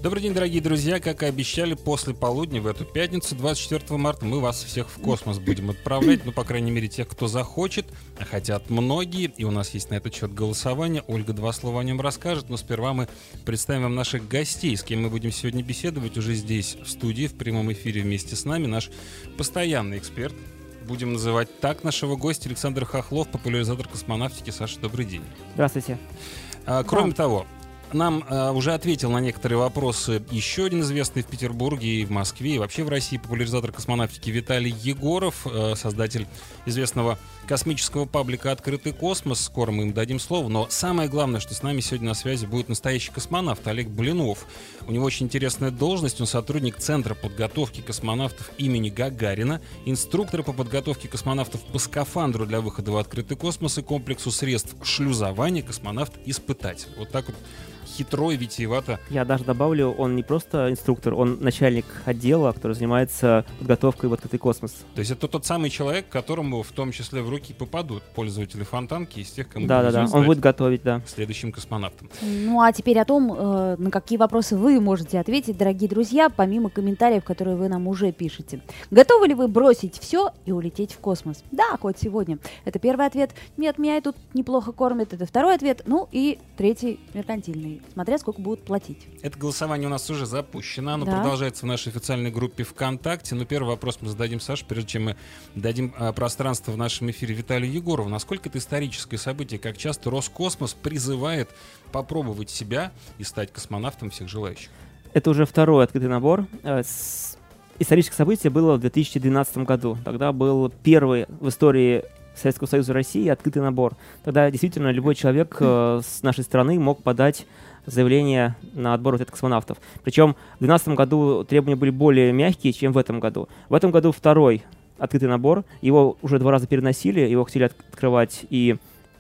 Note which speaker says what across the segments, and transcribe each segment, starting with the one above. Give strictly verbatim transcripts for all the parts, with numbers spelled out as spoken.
Speaker 1: Добрый день, дорогие друзья. Как и обещали, после полудня в эту пятницу, двадцать четвёртого марта, мы вас всех в космос будем отправлять. Ну, по крайней мере, тех, кто захочет. А хотят многие. И у нас есть на этот счет голосование. Ольга два слова о нем расскажет. Но сперва мы представим вам наших гостей, с кем мы будем сегодня беседовать уже здесь, в студии, в прямом эфире вместе с нами. Наш постоянный эксперт. Будем называть так нашего гостя Александр Хохлов, популяризатор космонавтики. Саша, добрый день.
Speaker 2: Здравствуйте.
Speaker 1: А, кроме да. того, нам э, уже ответил на некоторые вопросы еще один известный в Петербурге и в Москве, и вообще в России популяризатор космонавтики Виталий Егоров, э, создатель известного космического паблика «Открытый космос». Скоро мы им дадим слово, но самое главное, что с нами сегодня на связи будет настоящий космонавт Олег Блинов. У него очень интересная должность, он сотрудник Центра подготовки космонавтов имени Гагарина, инструктор по подготовке космонавтов по скафандру для выхода в открытый космос и комплексу средств шлюзования космонавт-испытатель. Вот так вот хитро и витиевато.
Speaker 2: Я даже добавлю, он не просто инструктор, он начальник отдела, который занимается подготовкой в открытый космос.
Speaker 1: То есть это тот самый человек, которому в том числе в руки попадут пользователи фонтанки из тех, кому
Speaker 2: да, да, да. Он будет готовить, да.
Speaker 1: Следующим космонавтом.
Speaker 3: Ну а теперь о том, э, на какие вопросы вы можете ответить, дорогие друзья, помимо комментариев, которые вы нам уже пишете. Готовы ли вы бросить все и улететь в космос? Да, хоть сегодня. Это первый ответ. Нет, меня и тут неплохо кормят. Это второй ответ. Ну и третий, меркантильный. Смотря сколько будут платить.
Speaker 1: Это голосование у нас уже запущено. Оно
Speaker 3: да.
Speaker 1: продолжается в нашей официальной группе ВКонтакте. Но первый вопрос мы зададим Саше, прежде чем мы дадим а, пространство в нашем эфире Виталию Егорову. Насколько это историческое событие, как часто Роскосмос призывает попробовать себя и стать космонавтом всех желающих?
Speaker 2: Это уже второй открытый набор. Историческое событие было в две тысячи двенадцатом году. Тогда был первый в истории Советского Союза России открытый набор. Тогда действительно любой человек э, с нашей страны мог подать заявление на отбор вот этих космонавтов. Причем в две тысячи двенадцатом году требования были более мягкие, чем в этом году. В этом году второй открытый набор. Его уже два раза переносили, его хотели от- открывать и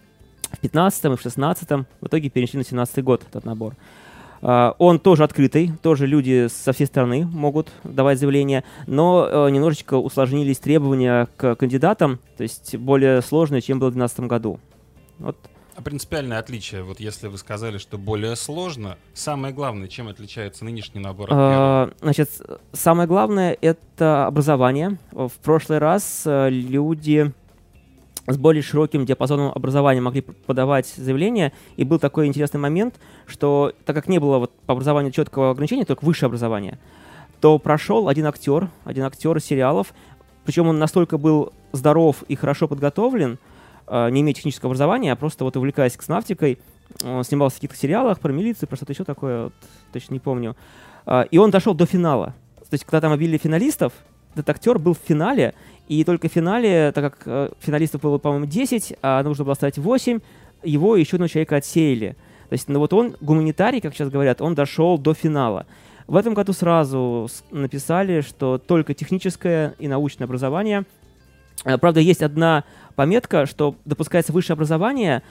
Speaker 2: в пятнадцатом, и в шестнадцатом. В итоге перенесли на семнадцатый год этот набор. Uh, он тоже открытый, тоже люди со всей страны могут давать заявления, но uh, немножечко усложнились требования к кандидатам, то есть более сложные, чем было в две тысячи двенадцатом году. Вот.
Speaker 1: А принципиальное отличие, вот если вы сказали, что более сложно, самое главное, чем отличается нынешний набор от
Speaker 2: uh, Значит, самое главное — это образование. В прошлый раз uh, люди с более широким диапазоном образования могли подавать заявления, и был такой интересный момент, что так как не было вот по образованию четкого ограничения, только высшее образование, то прошел один актер, один актер сериалов, причем он настолько был здоров и хорошо подготовлен, не имея технического образования, а просто вот увлекаясь космонавтикой, он снимался в каких-то сериалах про милицию, про что-то еще такое, вот, точно не помню, и он дошел до финала. То есть когда там объявили финалистов, этот актер был в финале, и только в финале, так как э, финалистов было, по-моему, десять, а нужно было оставить восемь, его еще одного человека отсеяли. То есть, ну вот он, гуманитарий, как сейчас говорят, он дошел до финала. В этом году сразу написали, что только техническое и научное образование. Э, правда, есть одна пометка, что допускается высшее образование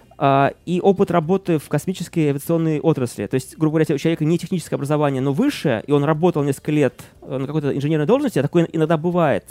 Speaker 2: э, и опыт работы в космической авиационной отрасли. То есть, грубо говоря, у человека не техническое образование, но высшее, и он работал несколько лет на какой-то инженерной должности, а такое иногда бывает,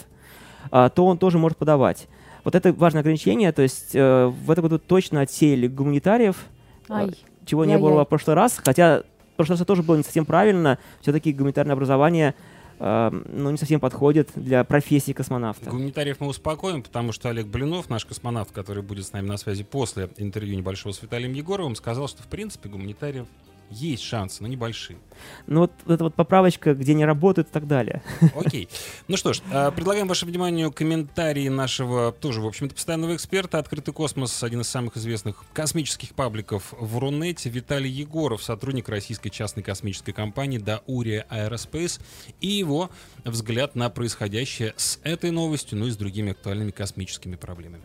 Speaker 2: то он тоже может подавать. Вот это важное ограничение, то есть э, в этом году точно отсеяли гуманитариев,
Speaker 3: Ай.
Speaker 2: э, чего
Speaker 3: Я-я.
Speaker 2: не было в прошлый раз, хотя в прошлый раз тоже было не совсем правильно, все-таки гуманитарное образование э, ну, не совсем подходит для профессии космонавта.
Speaker 1: Гуманитариев мы успокоим, потому что Олег Блинов, наш космонавт, который будет с нами на связи после интервью небольшого с Виталием Егоровым, сказал, что в принципе гуманитариев есть шансы, но небольшие.
Speaker 2: Ну вот эта вот поправочка, где не работают и так далее.
Speaker 1: Окей. Ну что ж, предлагаем вашему вниманию комментарии нашего, тоже, в общем-то, постоянного эксперта. «Открытый космос», один из самых известных космических пабликов в Рунете. Виталий Егоров, сотрудник российской частной космической компании Daura Aerospace, и его взгляд на происходящее с этой новостью, ну и с другими актуальными космическими проблемами.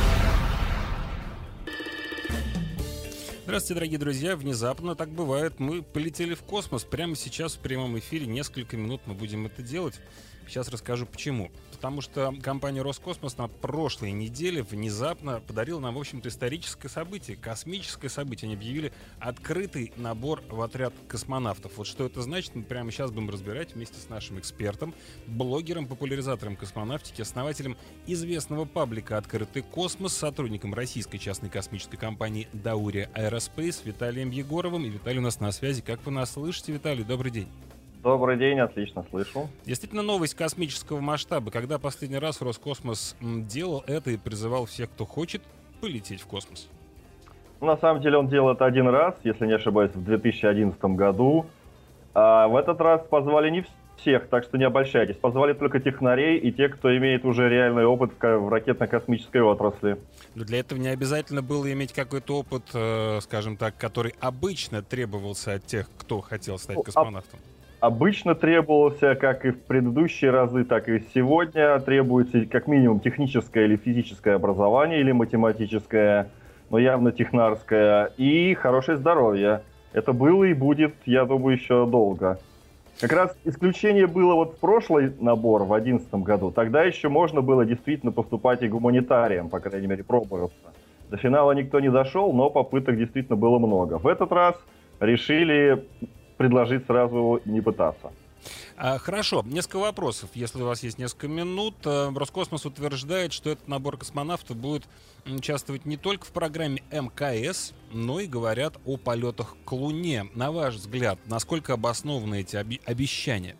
Speaker 1: Здравствуйте, дорогие друзья. Внезапно так бывает. Мы полетели в космос. Прямо сейчас в прямом эфире. Несколько минут мы будем это делать. Сейчас расскажу почему. Потому что компания Роскосмос на прошлой неделе внезапно подарила нам, в общем-то, историческое событие, космическое событие. Они объявили открытый набор в отряд космонавтов. Вот что это значит, мы прямо сейчас будем разбирать вместе с нашим экспертом, блогером, популяризатором космонавтики, основателем известного паблика «Открытый космос», сотрудником российской частной космической компании Daura Aerospace Space с Виталием Егоровым. И Виталий у нас на связи. Как вы нас слышите, Виталий? Добрый день.
Speaker 4: Добрый день, отлично слышу.
Speaker 1: Действительно, новость космического масштаба. Когда последний раз Роскосмос делал это и призывал всех, кто хочет, полететь в космос?
Speaker 4: На самом деле он делал это один раз, если не ошибаюсь, в две тысячи одиннадцатом году. А в этот раз позвали не всех, так что не обольщайтесь. Позвали только технарей и те, кто имеет уже реальный опыт в ракетно-космической отрасли.
Speaker 1: Но для этого не обязательно было иметь какой-то опыт, э, скажем так, который обычно требовался от тех, кто хотел стать
Speaker 4: ну,
Speaker 1: космонавтом.
Speaker 4: Обычно требовался, как и в предыдущие разы, так и сегодня, требуется как минимум техническое или физическое образование, или математическое, но явно технарское, и хорошее здоровье. Это было и будет, я думаю, еще долго. Как раз исключение было вот в прошлый набор, в две тысячи одиннадцатом году. Тогда еще можно было действительно поступать и гуманитарием, по крайней мере, пробоваться. До финала никто не дошел, но попыток действительно было много. В этот раз решили предложить сразу не пытаться.
Speaker 1: А, хорошо, несколько вопросов, если у вас есть несколько минут. Роскосмос утверждает, что этот набор космонавтов будет участвовать не только в программе эм ка эс, но и говорят о полетах к Луне. На ваш взгляд, насколько обоснованы эти оби- обещания?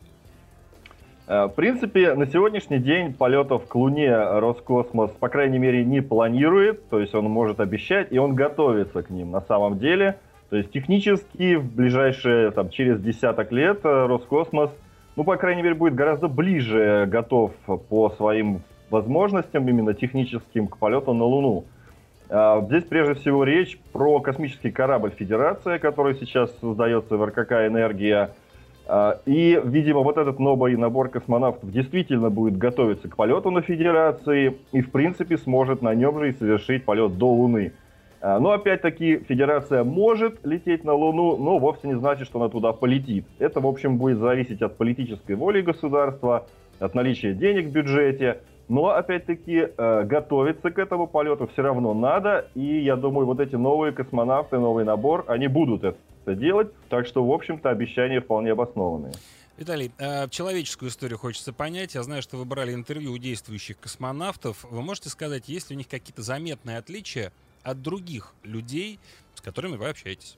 Speaker 4: В принципе, на сегодняшний день полетов к Луне Роскосмос, по крайней мере, не планирует, то есть он может обещать, и он готовится к ним на самом деле. То есть технически в ближайшие, там, через десяток лет Роскосмос, ну, по крайней мере, будет гораздо ближе готов по своим возможностям, именно техническим, к полету на Луну. Здесь прежде всего речь про космический корабль «Федерация», который сейчас создается в эр ка ка «Энергия». И, видимо, вот этот новый набор космонавтов действительно будет готовиться к полету на Федерации и, в принципе, сможет на нем же и совершить полет до Луны. Но, опять-таки, Федерация может лететь на Луну, но вовсе не значит, что она туда полетит. Это, в общем, будет зависеть от политической воли государства, от наличия денег в бюджете. Но, опять-таки, готовиться к этому полету все равно надо. И, я думаю, вот эти новые космонавты, новый набор, они будут это делать. Так что, в общем-то, обещания вполне обоснованные.
Speaker 1: Виталий, человеческую историю хочется понять. Я знаю, что вы брали интервью у действующих космонавтов. Вы можете сказать, есть ли у них какие-то заметные отличия от других людей, с которыми вы общаетесь?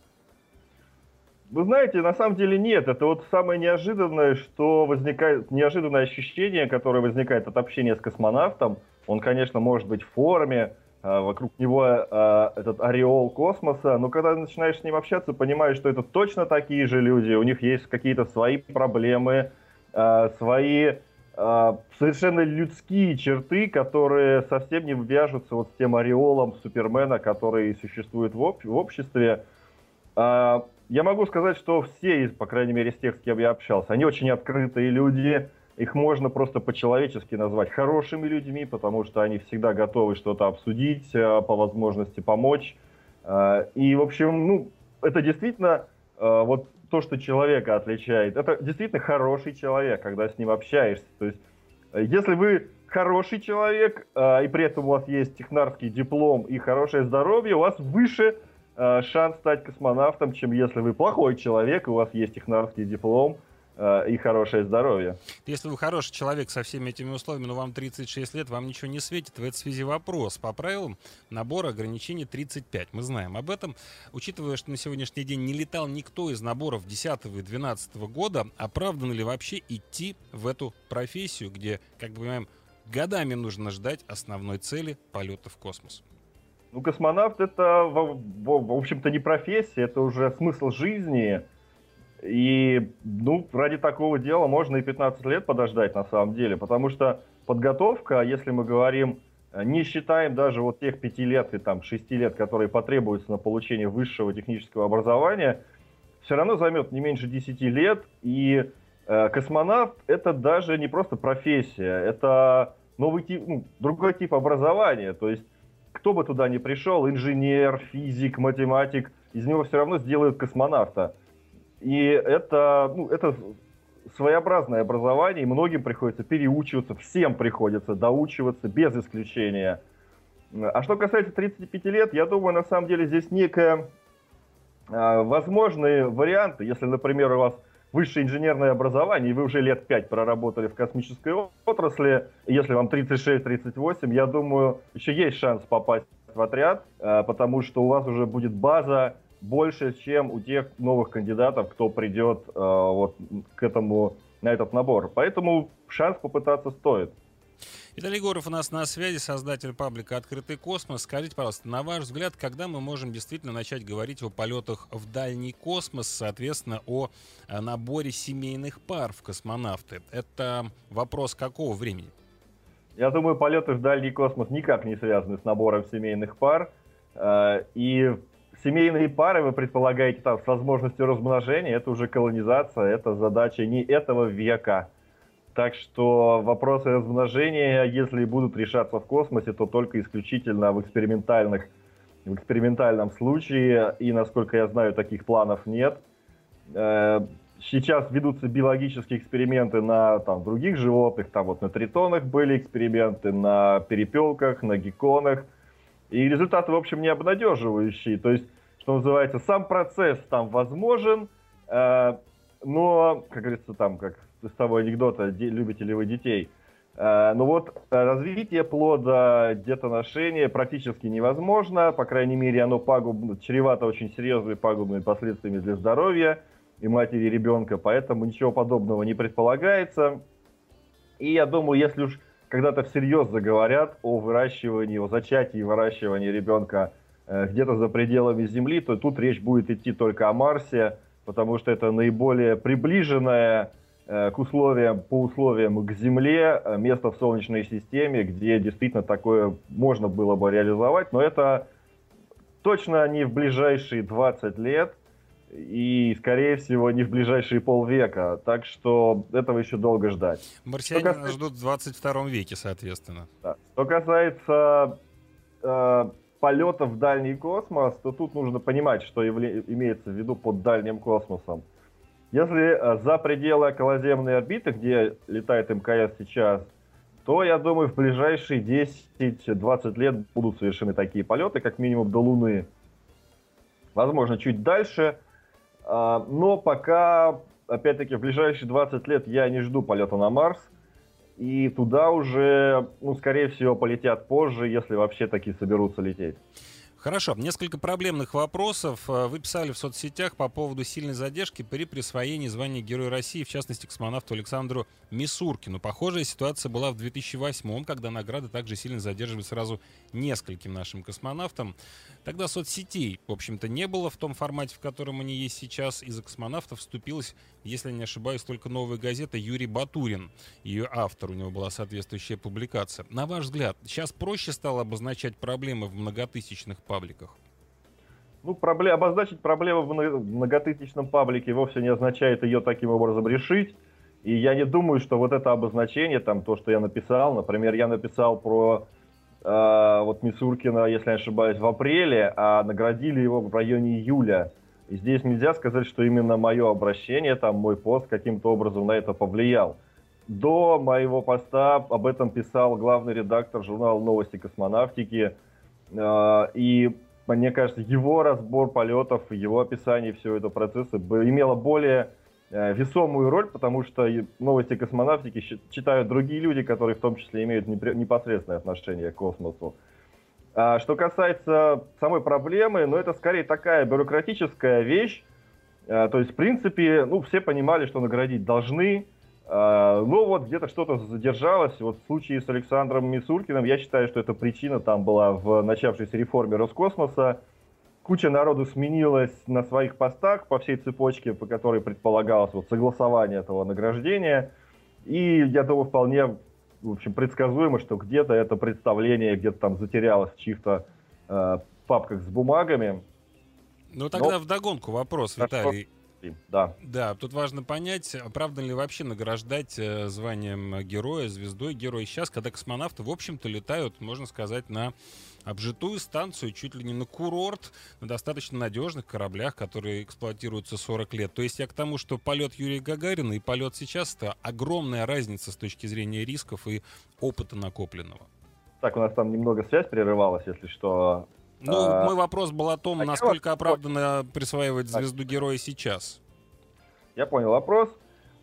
Speaker 4: Вы знаете, на самом деле нет. Это вот самое неожиданное, что возникает, неожиданное ощущение, которое возникает от общения с космонавтом. Он, конечно, может быть в форме, вокруг него этот ореол космоса, но когда начинаешь с ним общаться, понимаешь, что это точно такие же люди, у них есть какие-то свои проблемы, свои совершенно людские черты, которые совсем не вяжутся вот с тем ореолом Супермена, который существует в, об- в обществе. А, я могу сказать, что все, по крайней мере, из тех, с кем я общался, они очень открытые люди, их можно просто по-человечески назвать хорошими людьми, потому что они всегда готовы что-то обсудить, по возможности помочь. А, и, в общем, ну, это действительно а, вот то, что человека отличает, это действительно хороший человек, когда с ним общаешься. То есть, если вы хороший человек, э, и при этом у вас есть технарский диплом и хорошее здоровье, у вас выше э, шанс стать космонавтом, чем если вы плохой человек, и у вас есть технарский диплом э, и хорошее здоровье.
Speaker 1: Если вы хороший человек со всеми этими условиями, но вам тридцать шесть лет, вам ничего не светит, в этой связи вопрос. По правилам набора ограничений тридцать пять. Мы знаем об этом. Учитывая, что на сегодняшний день не летал никто из наборов десятого и двенадцатого года, оправдано ли вообще идти в эту профессию, где, как бы понимаем, годами нужно ждать основной цели полета в космос?
Speaker 4: Ну, космонавт — это, в, в, в общем-то, не профессия, это уже смысл жизни. И, ну, ради такого дела можно и пятнадцать лет подождать, на самом деле, потому что подготовка, если мы говорим, не считаем даже вот тех пяти лет и там шести лет, которые потребуются на получение высшего технического образования, все равно займет не меньше десяти лет, и э, космонавт — это даже не просто профессия, это новый тип, ну, другой тип образования, то есть кто бы туда ни пришел, инженер, физик, математик, из него все равно сделают космонавта. И это, ну, это своеобразное образование, и многим приходится переучиваться, всем приходится доучиваться, без исключения. А что касается тридцати пяти лет, я думаю, на самом деле здесь некое э, возможные варианты. Если, например, у вас высшее инженерное образование, и вы уже лет пять проработали в космической отрасли, если вам тридцать шесть тридцать восемь, я думаю, еще есть шанс попасть в отряд, э, потому что у вас уже будет база больше, чем у тех новых кандидатов, кто придет э, вот к этому, на этот набор. Поэтому шанс попытаться стоит.
Speaker 1: Виталий Егоров у нас на связи, создатель паблика «Открытый космос». Скажите, пожалуйста, на ваш взгляд, когда мы можем действительно начать говорить о полетах в дальний космос, соответственно, о наборе семейных пар в космонавты? Это вопрос какого времени?
Speaker 4: Я думаю, полеты в дальний космос никак не связаны с набором семейных пар. И семейные пары, вы предполагаете, там, с возможностью размножения, это уже колонизация, это задача не этого века. Так что вопросы размножения, если будут решаться в космосе, то только исключительно в экспериментальных, в экспериментальном случае. И, насколько я знаю, таких планов нет. Сейчас ведутся биологические эксперименты на там, других животных. Там вот на тритонах были эксперименты, на перепелках, на гекконах. И результаты, в общем, не обнадеживающие. То есть, что называется, сам процесс там возможен, но, как говорится, там, как из того анекдота, любите ли вы детей. Но вот развитие плода, детоношение практически невозможно. По крайней мере, оно пагубно, чревато очень серьезными пагубными последствиями для здоровья и матери, и ребенка. Поэтому ничего подобного не предполагается. И я думаю, если уж когда-то всерьез заговорят о выращивании, о зачатии и выращивании ребенка где-то за пределами Земли, то тут речь будет идти только о Марсе, потому что это наиболее приближенное к условиям, по условиям к Земле место в Солнечной системе, где действительно такое можно было бы реализовать, но это точно не в ближайшие двадцать лет и, скорее всего, не в ближайшие полвека, так что этого еще долго ждать.
Speaker 1: Марсиане касается... нас ждут в двадцать втором веке, соответственно.
Speaker 4: Да. Что касается э, полетов в дальний космос, то тут нужно понимать, что явля... имеется в виду под дальним космосом. Если за пределы околоземной орбиты, где летает эм ка эс сейчас, то, я думаю, в ближайшие десять-двадцать лет будут совершены такие полеты, как минимум до Луны. Возможно, чуть дальше. Но пока, опять-таки, в ближайшие двадцать лет я не жду полета на Марс. И туда уже, ну, скорее всего, полетят позже, если вообще таки соберутся лететь.
Speaker 1: Хорошо, несколько проблемных вопросов вы писали в соцсетях по поводу сильной задержки при присвоении звания Героя России, в частности, космонавту Александру Мисуркину. Похожая ситуация была в две тысячи восьмом, когда награды также сильно задерживали сразу нескольким нашим космонавтам. Тогда соцсетей, в общем-то, не было в том формате, в котором они есть сейчас. Из-за космонавтов вступилась, если я не ошибаюсь, только «Новая газета» Юрий Батурин. Ее автор, у него была соответствующая публикация. На ваш взгляд, сейчас проще стало обозначать проблемы в многотысячных пабликах?
Speaker 4: Ну, проблем, обозначить проблему в многотысячном паблике вовсе не означает ее таким образом решить. И я не думаю, что вот это обозначение, там, то, что я написал, например, я написал про э, вот Мисуркина, если я не ошибаюсь, в апреле, а наградили его в районе июля. И здесь нельзя сказать, что именно мое обращение, там, мой пост каким-то образом на это повлиял. До моего поста об этом писал главный редактор журнала «Новости космонавтики». И мне кажется, его разбор полетов, его описание всего этого процесса имело более весомую роль, потому что «Новости космонавтики» читают другие люди, которые в том числе имеют непосредственное отношение к космосу. А что касается самой проблемы, ну это скорее такая бюрократическая вещь. То есть, в принципе, ну, все понимали, что наградить должны. Но вот где-то что-то задержалось. Вот в случае с Александром Мисуркиным, я считаю, что эта причина там была в начавшейся реформе Роскосмоса. Куча народу сменилась на своих постах по всей цепочке, по которой предполагалось вот согласование этого награждения. И я думаю, вполне, в общем, предсказуемо, что где-то это представление где-то там затерялось в чьих-то э, папках с бумагами.
Speaker 1: Ну тогда Но... вдогонку вопрос, Виталий.
Speaker 4: Да.
Speaker 1: Да, тут важно понять, правда ли вообще награждать э, званием героя, звездой, героя сейчас, когда космонавты, в общем-то, летают, можно сказать, на обжитую станцию, чуть ли не на курорт, на достаточно надежных кораблях, которые эксплуатируются сорок лет. То есть я к тому, что полет Юрия Гагарина и полет сейчас — это огромная разница с точки зрения рисков и опыта накопленного. Так,
Speaker 4: у нас там немного связь прерывалась, если что...
Speaker 1: Ну, а, мой вопрос был о том, насколько оправданно присваивать звезду героя сейчас.
Speaker 4: Я понял вопрос.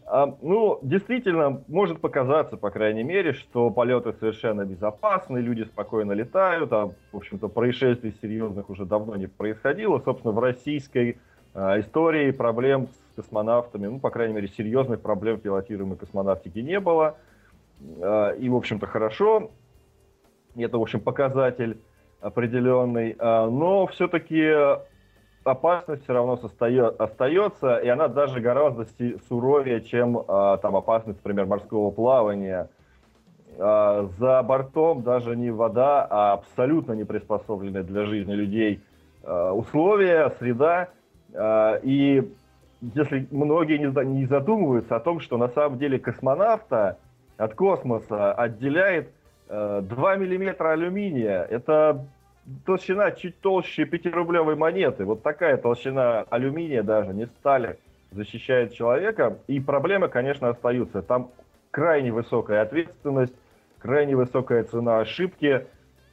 Speaker 4: А, ну, действительно, может показаться, по крайней мере, что полеты совершенно безопасны, люди спокойно летают, а, в общем-то, происшествий серьезных уже давно не происходило. Собственно, в российской а, истории проблем с космонавтами, ну, по крайней мере, серьезных проблем в пилотируемой космонавтике не было. А, и, в общем-то, хорошо. Это, в общем, показатель определенный. А, но все-таки опасность все равно состает, остается, и она даже гораздо суровее, чем а, там опасность, например, морского плавания. А, за бортом даже не вода, а абсолютно не приспособленные для жизни людей а, условия, среда. А, и если многие не, не задумываются о том, что на самом деле космонавта от космоса отделяет а, два миллиметра алюминия. Это толщина чуть толще пятирублевой монеты. Вот такая толщина алюминия даже, не стали, защищает человека. И проблемы, конечно, остаются. Там крайне высокая ответственность, крайне высокая цена ошибки.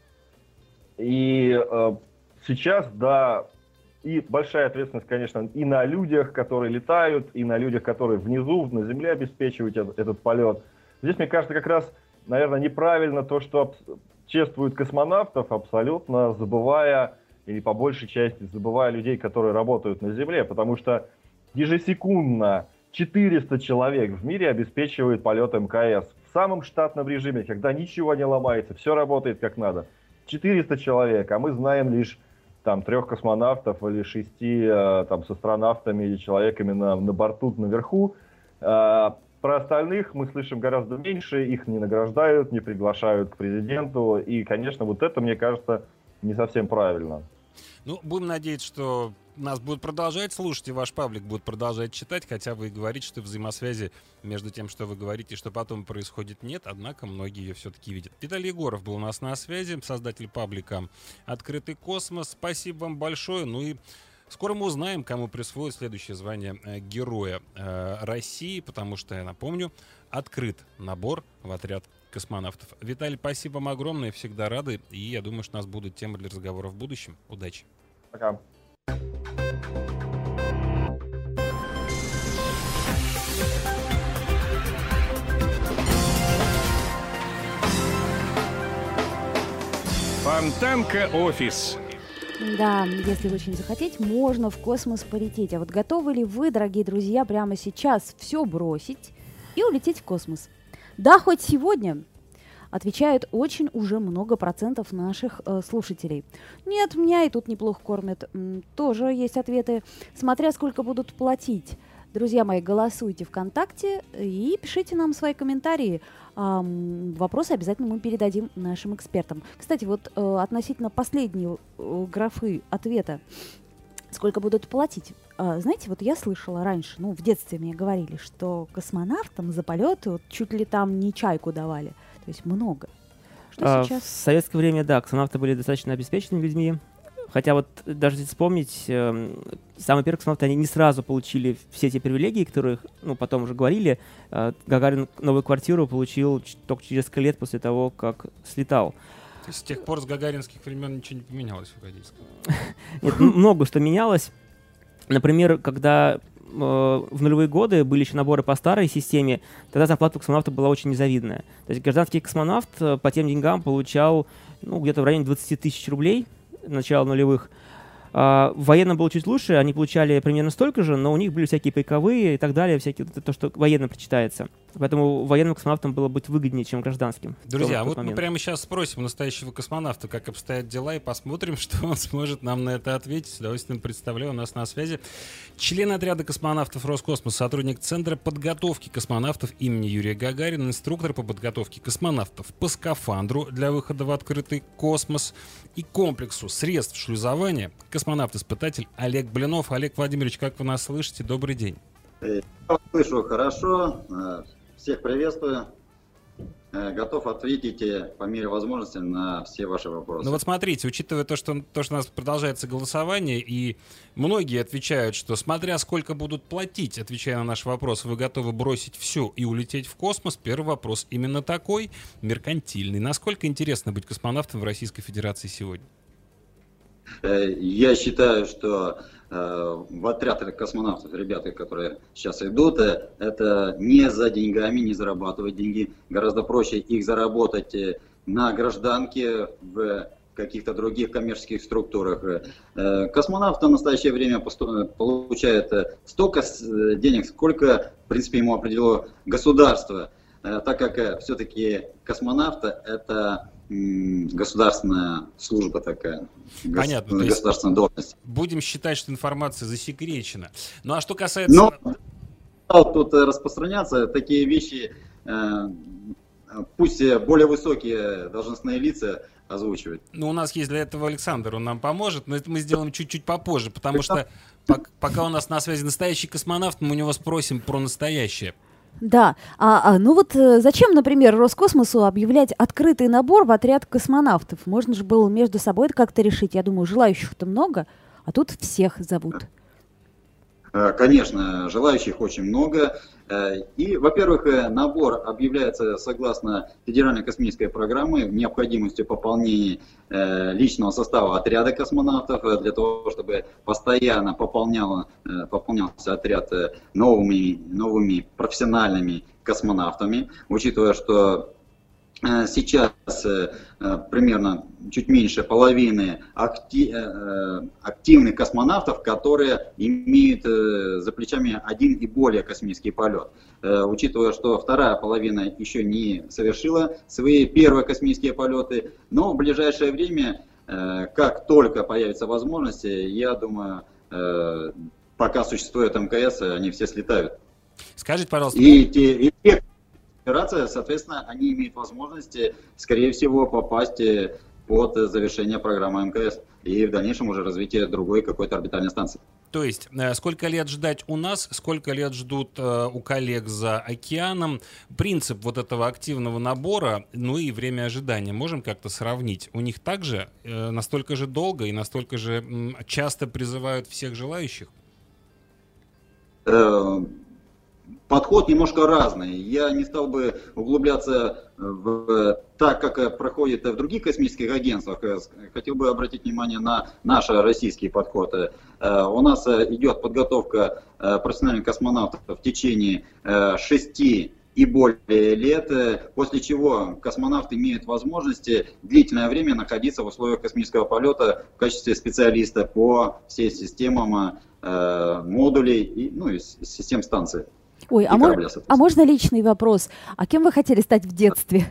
Speaker 4: И э, сейчас, да, и большая ответственность, конечно, и на людях, которые летают, и на людях, которые внизу, на земле обеспечивают этот, этот полет. Здесь, мне кажется, как раз, наверное, неправильно то, что чествуют космонавтов, абсолютно забывая, или по большей части забывая людей, которые работают на Земле, потому что ежесекундно четыреста человек в мире обеспечивают полет эм ка эс в самом штатном режиме, когда ничего не ломается, все работает как надо. четыреста человек, а мы знаем лишь там трех космонавтов или шести там с астронавтами или человеками на, на борту наверху. Про остальных мы слышим гораздо меньше, их не награждают, не приглашают к президенту, и, конечно, вот это, мне кажется, не совсем правильно.
Speaker 1: Ну, будем надеяться, что нас будут продолжать слушать, и ваш паблик будет продолжать читать, хотя вы и говорите, что взаимосвязи между тем, что вы говорите, и что потом происходит, нет, однако многие ее все-таки видят. Виталий Егоров был у нас на связи, создатель паблика «Открытый космос». Спасибо вам большое, ну и скоро мы узнаем, кому присвоят следующее звание э, Героя э, России, потому что, я напомню, открыт набор в отряд космонавтов. Виталий, спасибо вам огромное, всегда рады, и я думаю, что у нас будут темы для разговора в будущем. Удачи.
Speaker 4: Пока.
Speaker 5: Фонтанка офис.
Speaker 3: Да, если очень захотеть, можно в космос полететь. А вот готовы ли вы, дорогие друзья, прямо сейчас все бросить и улететь в космос? Да, хоть сегодня, отвечают очень уже много процентов наших э, слушателей. Нет, меня и тут неплохо кормят. М, тоже есть ответы, смотря сколько будут платить. Друзья мои, голосуйте ВКонтакте и пишите нам свои комментарии. Эм, вопросы обязательно мы передадим нашим экспертам. Кстати, вот э, относительно последней э, графы ответа, сколько будут платить. Э, знаете, вот я слышала раньше, ну, в детстве мне говорили, что космонавтам за полеты вот, чуть ли там не чайку давали. То есть много. Что
Speaker 2: А,
Speaker 3: сейчас?
Speaker 2: В советское время, да, космонавты были достаточно обеспеченными людьми. Хотя вот даже если вспомнить, э, самые первые космонавты, они не сразу получили все те привилегии, которые, ну, потом уже говорили. Э, Гагарин новую квартиру получил ч- только через несколько лет после того, как слетал.
Speaker 1: То есть с тех пор с гагаринских времен ничего не поменялось в Угодийском?
Speaker 2: Нет, м- много что менялось. Например, когда э, в нулевые годы были еще наборы по старой системе, тогда зарплата космонавта была очень незавидная. То есть гражданский космонавт э, по тем деньгам получал, ну, где-то в районе двадцать тысяч рублей, начала нулевых. А, военным было чуть лучше, они получали примерно столько же, но у них были всякие пайковые и так далее, всякие, то, что военным причитается. Поэтому военным космонавтам было быть выгоднее, чем гражданским.
Speaker 1: Друзья,
Speaker 2: в тот
Speaker 1: вот мы
Speaker 2: момент.
Speaker 1: прямо сейчас спросим настоящего космонавта, как обстоят дела, и посмотрим, что он сможет нам на это ответить. С удовольствием представляю, у нас на связи член отряда космонавтов Роскосмоса, сотрудник Центра подготовки космонавтов имени Юрия Гагарина, инструктор по подготовке космонавтов по скафандру для выхода в открытый космос и комплексу средств шлюзования, космонавт-испытатель Олег Блинов. Олег Владимирович, как вы нас слышите? Добрый день.
Speaker 6: Я вас слышу хорошо. Всех приветствую. Готов ответить по мере возможности на все ваши вопросы.
Speaker 1: Ну вот смотрите, учитывая то, что, то, что у нас продолжается голосование, и многие отвечают, что смотря сколько будут платить, отвечая на наш вопрос, вы готовы бросить все и улететь в космос, первый вопрос именно такой, меркантильный. Насколько интересно быть космонавтом в Российской Федерации сегодня?
Speaker 6: Я считаю, что в отряд космонавтов, ребята, которые сейчас идут, это не за деньгами, не зарабатывать деньги. Гораздо проще их заработать на гражданке, в каких-то других коммерческих структурах. Космонавт в настоящее время получает столько денег, сколько, в принципе, ему определило государство, так как все-таки космонавт — это государственная служба такая.
Speaker 1: Понятно.
Speaker 6: Государственная должность.
Speaker 1: Будем считать, что информация засекречена. Ну а что касается...
Speaker 6: Но тут распространяться такие вещи, пусть более высокие должностные лица озвучивать.
Speaker 1: Ну, у нас есть для этого Александр, он нам поможет, но это мы сделаем чуть-чуть попозже, потому что пока у нас на связи настоящий космонавт, мы у него спросим про настоящее.
Speaker 3: Да, а, а ну вот зачем, например, Роскосмосу объявлять открытый набор в отряд космонавтов? Можно же было между собой это как-то решить. Я думаю, желающих-то много, а тут всех зовут.
Speaker 6: Конечно, желающих очень много. И, во-первых, набор объявляется согласно Федеральной космической программы необходимостью пополнения личного состава отряда космонавтов для того, чтобы постоянно пополнял, пополнялся отряд новыми, новыми профессиональными космонавтами, учитывая, что сейчас примерно чуть меньше половины активных космонавтов, которые имеют за плечами один и более космический полет. Учитывая, что вторая половина еще не совершила свои первые космические полеты, но в ближайшее время, как только появится возможность, я думаю, пока существует МКС, они все слетают.
Speaker 1: Скажите, пожалуйста.
Speaker 6: И те, и те операция, соответственно, они имеют возможность, скорее всего, попасть под завершение программы МКС и в дальнейшем уже развитие другой какой-то орбитальной станции.
Speaker 1: То есть, сколько лет ждать у нас, сколько лет ждут у коллег за океаном, принцип вот этого активного набора, ну и время ожидания можем как-то сравнить? У них также настолько же долго и настолько же часто призывают всех желающих?
Speaker 6: Подход немножко разный. Я не стал бы углубляться в так, как проходит в других космических агентствах. Хотел бы обратить внимание на наш российский подход. У нас идет подготовка профессиональных космонавтов в течение шести и более лет, после чего космонавт имеет возможность длительное время находиться в условиях космического полета в качестве специалиста по всем системам модулей и, ну, и систем станции.
Speaker 3: Ой, а, мож, а можно личный вопрос? А кем вы хотели стать в детстве?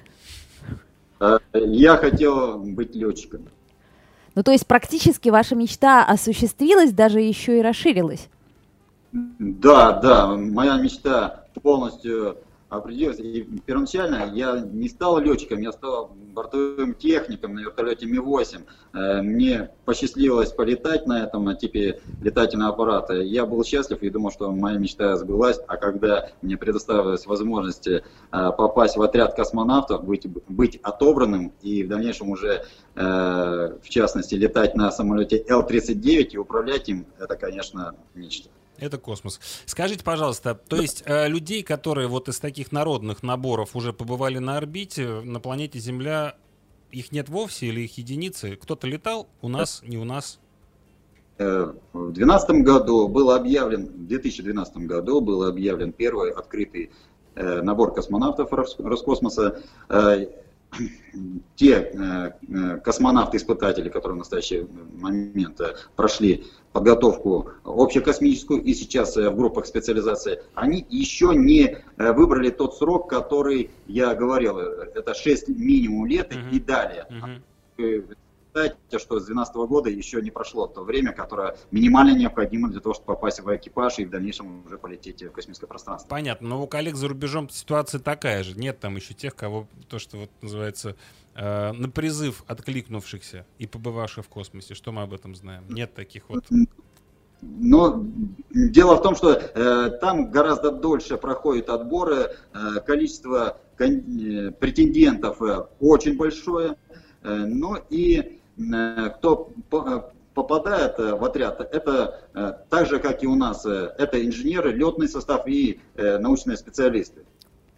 Speaker 6: Я хотел быть летчиком.
Speaker 3: Ну, то есть практически ваша мечта осуществилась, даже еще и расширилась?
Speaker 6: Да, да, моя мечта полностью определилась. И первоначально я не стал летчиком, я стал бортовым техником на вертолете Ми восемь. Мне посчастливилось полетать на этом типе летательного аппарата. Я был счастлив и думал, что моя мечта сбылась. А когда мне предоставилась возможность попасть в отряд космонавтов, быть, быть отобранным и в дальнейшем уже, в частности, летать на самолете Эл тридцать девять и управлять им, это, конечно, мечта.
Speaker 1: Это космос. Скажите, пожалуйста, то есть э, людей, которые вот из таких народных наборов уже побывали на орбите, на планете Земля, их нет вовсе или их единицы? Кто-то летал? У нас, не у нас?
Speaker 6: В две тысячи двенадцатом году был объявлен, в две тысячи двенадцатом году был объявлен первый открытый э, набор космонавтов Роскосмоса. Э, те э, космонавты-испытатели, которые в настоящий момент э, прошли подготовку общекосмическую и сейчас э, в группах специализации, они еще не э, выбрали тот срок, который я говорил, это шесть минимум лет uh-huh. и далее. Uh-huh. Что с две тысячи двенадцатого года еще не прошло то время, которое минимально необходимо для того, чтобы попасть в экипаж и в дальнейшем уже полететь в космическое пространство.
Speaker 1: Понятно, но у коллег за рубежом ситуация такая же. Нет там еще тех, кого то, что вот называется э, на призыв откликнувшихся и побывавших в космосе. Что мы об этом знаем? Нет таких вот.
Speaker 6: Но дело в том, что э, там гораздо дольше проходит отбор, э, количество кон- претендентов э, очень большое, э, но и кто попадает в отряд, это так же, как и у нас, это инженеры, летный состав и научные специалисты.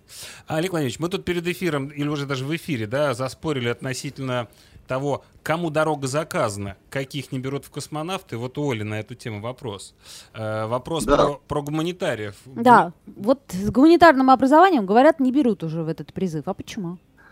Speaker 1: Олег Владимирович, мы тут перед эфиром, или уже даже в эфире, да, заспорили относительно того, кому дорога заказана, каких не берут в космонавты. Вот у Оли на эту тему вопрос. Э, вопрос
Speaker 6: Да.
Speaker 1: про, про гуманитариев.
Speaker 3: Да, вот с гуманитарным образованием, говорят, не берут уже в этот призыв. А почему?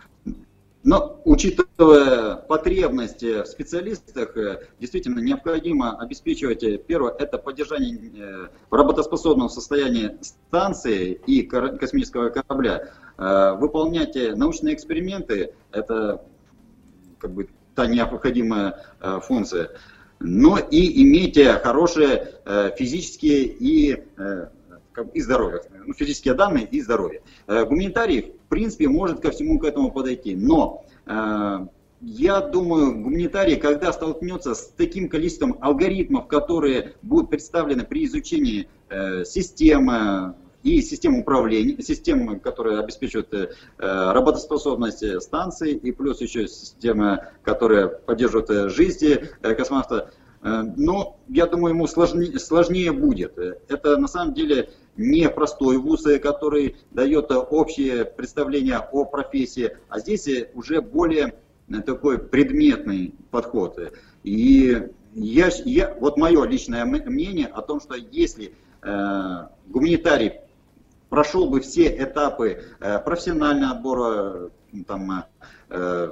Speaker 6: Но, учитывая потребности в специалистах, э, действительно необходимо обеспечивать, э, первое, это поддержание э, в работоспособном состоянии станции и кор- космического корабля. Э, Выполнять э, научные эксперименты, это как бы та необходимая э, функция. Но и иметь э, хорошие э, физические и, э, как бы и здоровье, ну, физические данные и здоровье. Э, Гуманитарий, в принципе, может ко всему к этому подойти, но э, я думаю, гуманитарий, когда столкнется с таким количеством алгоритмов, которые будут представлены при изучении э, системы и систем управления, систем, которые обеспечивают э, работоспособность станции, и плюс еще системы, которые поддерживают э, жизнь э, космонавта, э, но я думаю, ему сложнее, сложнее будет. Это на самом деле не простой вуз, который дает общее представление о профессии, а здесь уже более такой предметный подход. И я, я, вот мое личное мнение о том, что если э, гуманитарий прошел бы все этапы э, профессионального отбора, там, э,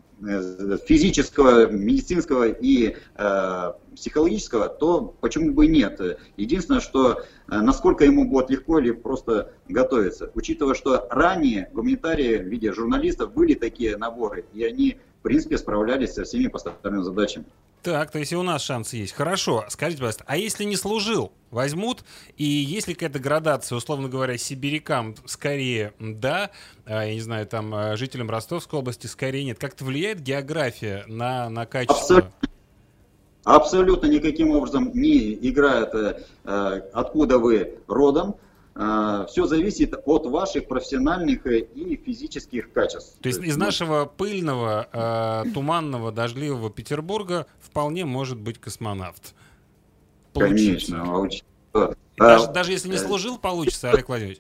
Speaker 6: физического, медицинского и э, психологического, то почему бы нет? Единственное, что э, насколько ему будет легко или просто готовиться. Учитывая, что ранее гуманитарии в виде журналистов были такие наборы, и они, в принципе, справлялись со всеми поставленными задачами.
Speaker 1: Так, то есть и у нас шансы есть. Хорошо, скажите, пожалуйста, а если не служил, возьмут? И есть ли какая-то градация, условно говоря, сибирякам скорее да, а, я не знаю, там, жителям Ростовской области скорее нет? Как-то влияет география на, на качество?
Speaker 6: Абсолютно. Абсолютно никаким образом не играет, э, откуда вы родом. Э, все зависит от ваших профессиональных и физических качеств.
Speaker 1: То есть из нашего пыльного, э, туманного, дождливого Петербурга вполне может быть космонавт. Получится.
Speaker 6: Конечно.
Speaker 1: Даже, даже если не служил, получится, Олег Владимирович?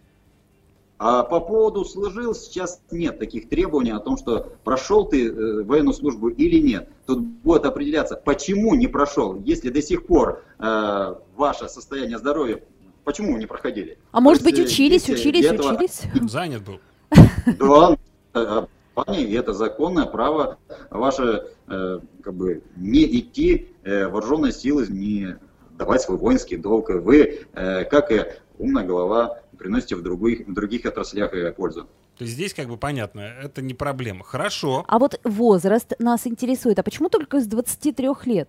Speaker 6: А по поводу служил, сейчас нет таких требований о том, что прошел ты э, военную службу или нет. Тут будет определяться, почему не прошел, если до сих пор э, ваше состояние здоровья, почему вы не проходили.
Speaker 3: А может
Speaker 6: То есть,
Speaker 3: быть, учились,
Speaker 6: здесь
Speaker 3: учились,
Speaker 6: для этого-
Speaker 3: учились?
Speaker 1: Занят был.
Speaker 6: Да, э, и это законное право ваше, э, как бы, не идти э, в вооруженные силы, не давать свой воинский долг. Вы, э, как и умная голова, приносите в других, в других отраслях пользу.
Speaker 1: То есть здесь как бы понятно, это не проблема. Хорошо.
Speaker 3: А вот возраст нас интересует. А почему только с двадцати трёх лет?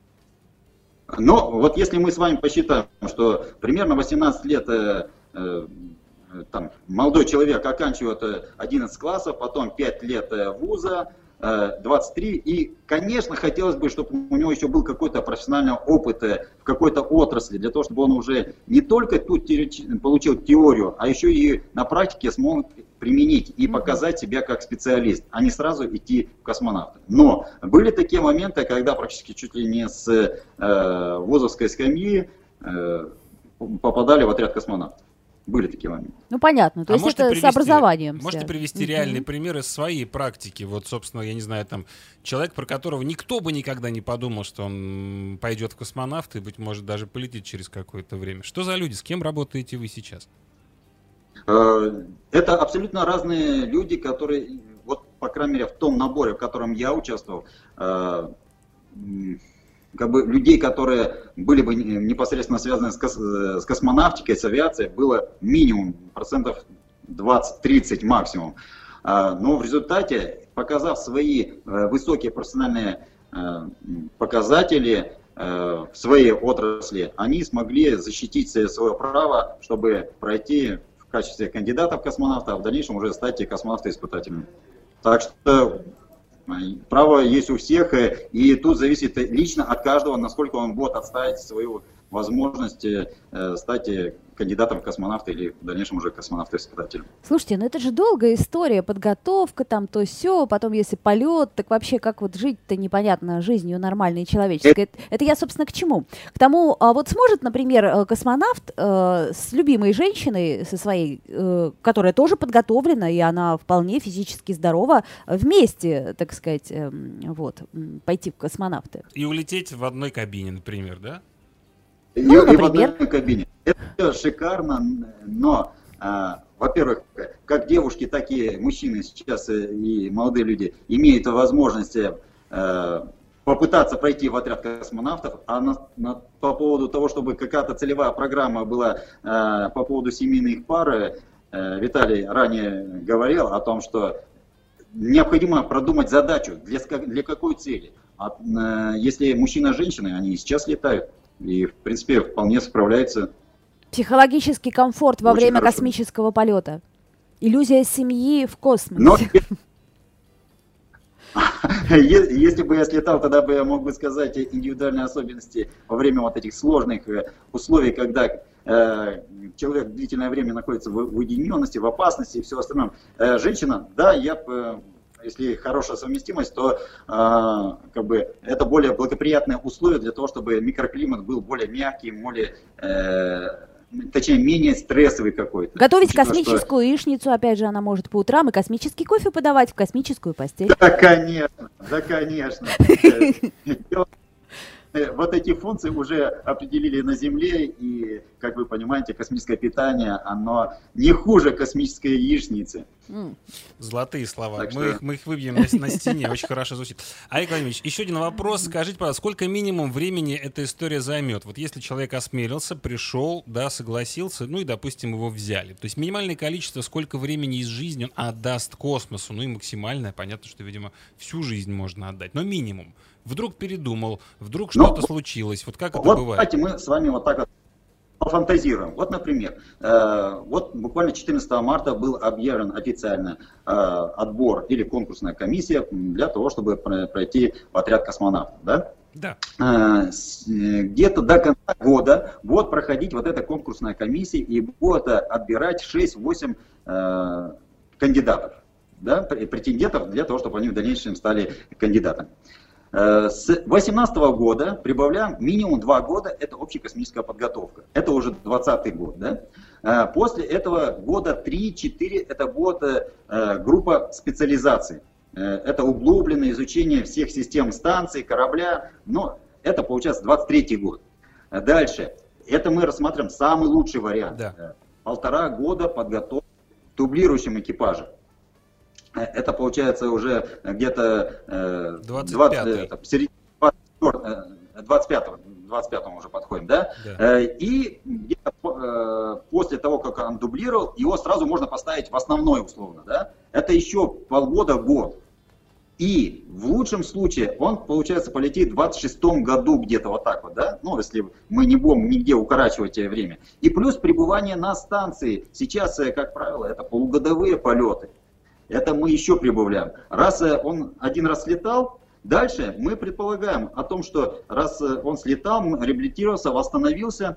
Speaker 6: Но вот если мы с вами посчитаем, что примерно восемнадцать лет э, э, там, молодой человек оканчивает одиннадцать классов, потом пять лет вуза, э, двадцать три, и, конечно, хотелось бы, чтобы у него еще был какой-то профессиональный опыт э, в какой-то отрасли, для того, чтобы он уже не только тут теори- получил теорию, а еще и на практике смог применить и показать себя как специалист, а не сразу идти в космонавты. Но были такие моменты, когда практически чуть ли не с э, вузовской скамьи э, попадали в отряд космонавтов. Были такие моменты.
Speaker 3: Ну, понятно. То
Speaker 1: А
Speaker 3: есть
Speaker 1: можете
Speaker 3: это
Speaker 1: привести-
Speaker 3: с образованием.
Speaker 1: Можете
Speaker 3: связано.
Speaker 1: привести
Speaker 3: Мгм.
Speaker 1: реальный пример из своей практики? Вот, собственно, я не знаю, там, человек, про которого никто бы никогда не подумал, что он пойдет в космонавты и, быть может, даже полетит через какое-то время. Что за люди? С кем работаете вы сейчас?
Speaker 6: Это абсолютно разные люди, которые, вот, по крайней мере, в том наборе, в котором я участвовал, э, м, как бы людей, которые были бы непосредственно связаны с, кос- с космонавтикой, с авиацией, было минимум процентов двадцать-тридцать максимум. А, Но в результате, показав свои э, высокие профессиональные э, показатели э, в своей отрасли, они смогли защитить свое право, чтобы пройти в качестве кандидата в космонавта, а в дальнейшем уже стать космонавтом-испытателем. Так что э, право есть у всех, э, и тут зависит лично от каждого, насколько он будет отстаивать свою возможность э, стать кандидатом в космонавты или в дальнейшем уже космонавтом-испытателем.
Speaker 3: Слушайте, ну это же долгая история, подготовка там, то сё, потом если полет, так вообще как вот жить-то непонятно жизнью нормальной человеческой. Это, это я, собственно, к чему? К тому, а вот сможет, например, космонавт э, с любимой женщиной, со своей, э, которая тоже подготовлена, и она вполне физически здорова, вместе, так сказать, э, вот, пойти в космонавты.
Speaker 1: И улететь в одной кабине, например, да?
Speaker 6: И,
Speaker 3: Ну,
Speaker 6: и в одной
Speaker 3: например.
Speaker 6: кабине. Это шикарно, но, а, во-первых, как девушки, так и мужчины сейчас и молодые люди имеют возможность а, попытаться пройти в отряд космонавтов, а на, на, по поводу того, чтобы какая-то целевая программа была а, по поводу семейных пар, а, Виталий ранее говорил о том, что необходимо продумать задачу, для, для какой цели. А, а, если мужчина и женщина, они сейчас летают. И, в принципе, вполне справляется.
Speaker 3: Психологический комфорт во
Speaker 6: Очень
Speaker 3: время
Speaker 6: хорошо.
Speaker 3: космического полета. Иллюзия семьи в космосе.
Speaker 6: Но если бы я слетал, тогда бы я мог бы сказать индивидуальные особенности во время вот этих сложных условий, когда э, человек длительное время находится в уединенности, в опасности и все остальное. Э, женщина, да, я бы... Если хорошая совместимость, то э, как бы это более благоприятные условия для того, чтобы микроклимат был более мягкий, более, э, точнее, менее стрессовый какой-то.
Speaker 3: Готовить
Speaker 6: Учитывая,
Speaker 3: космическую
Speaker 6: что...
Speaker 3: яичницу, опять же, она может по утрам, и космический кофе подавать в космическую постель.
Speaker 6: Да, конечно, да, конечно. Вот эти функции уже определили на Земле, и, как вы понимаете, космическое питание, оно не хуже космической яичницы.
Speaker 3: М.
Speaker 1: Золотые слова.
Speaker 6: Так
Speaker 1: Мы,
Speaker 6: что-
Speaker 1: их, мы их выбьем на, на стене, очень хорошо звучит. Олег Владимирович, еще один вопрос. Скажите, пожалуйста, сколько минимум времени эта история займет? Вот если человек осмелился, пришел, да, согласился, ну и, допустим, его взяли. То есть минимальное количество, сколько времени из жизни он отдаст космосу, ну и максимальное, понятно, что, видимо, всю жизнь можно отдать, но минимум. Вдруг передумал, вдруг
Speaker 6: Ну,
Speaker 1: что-то случилось. Вот как это
Speaker 6: Вот
Speaker 1: бывает?
Speaker 6: давайте мы с вами вот так вот пофантазируем. Вот, например, э, вот буквально четырнадцатого марта был объявлен официально э, отбор или конкурсная комиссия для того, чтобы про- пройти в отряд космонавтов. Да?
Speaker 1: Да.
Speaker 6: Э, с- э, где-то до конца года будет проходить вот эта конкурсная комиссия и будет э, отбирать шесть-восемь э, кандидатов, да, пр- претендентов для того, чтобы они в дальнейшем стали кандидатами. Э, С две тысячи восемнадцатого года прибавляем минимум два года, это общекосмическая подготовка. Это уже двадцатый год. Да? Э, После этого года три-четыре это будет э, группа специализации. Э, Это углубленное изучение всех систем станций, корабля. Но это получается двадцать третий год. Э, Дальше. Это мы рассматриваем самый лучший вариант.
Speaker 1: Да.
Speaker 6: Э, Полтора года подготовки к дублирующим экипажам. Э, Это получается уже где-то э,
Speaker 1: двадцать
Speaker 6: двадцать,
Speaker 1: пятый.
Speaker 6: э, там, середина двадцать пятого, двадцать пятого уже подходим, да?
Speaker 1: Да.
Speaker 6: Э, И где-то э, после того, как он дублировал, его сразу можно поставить в основной условно, да? Это еще полгода, год. И в лучшем случае он, получается, полетит в двадцать шестом году где-то вот так вот, да? Ну, если мы не будем нигде укорачивать время. И плюс пребывание на станции. Сейчас, э, как правило, это полугодовые полеты. Это мы еще прибавляем. Раз э, он один раз слетал, дальше мы предполагаем о том, что раз э, он слетал, реабилитировался, восстановился,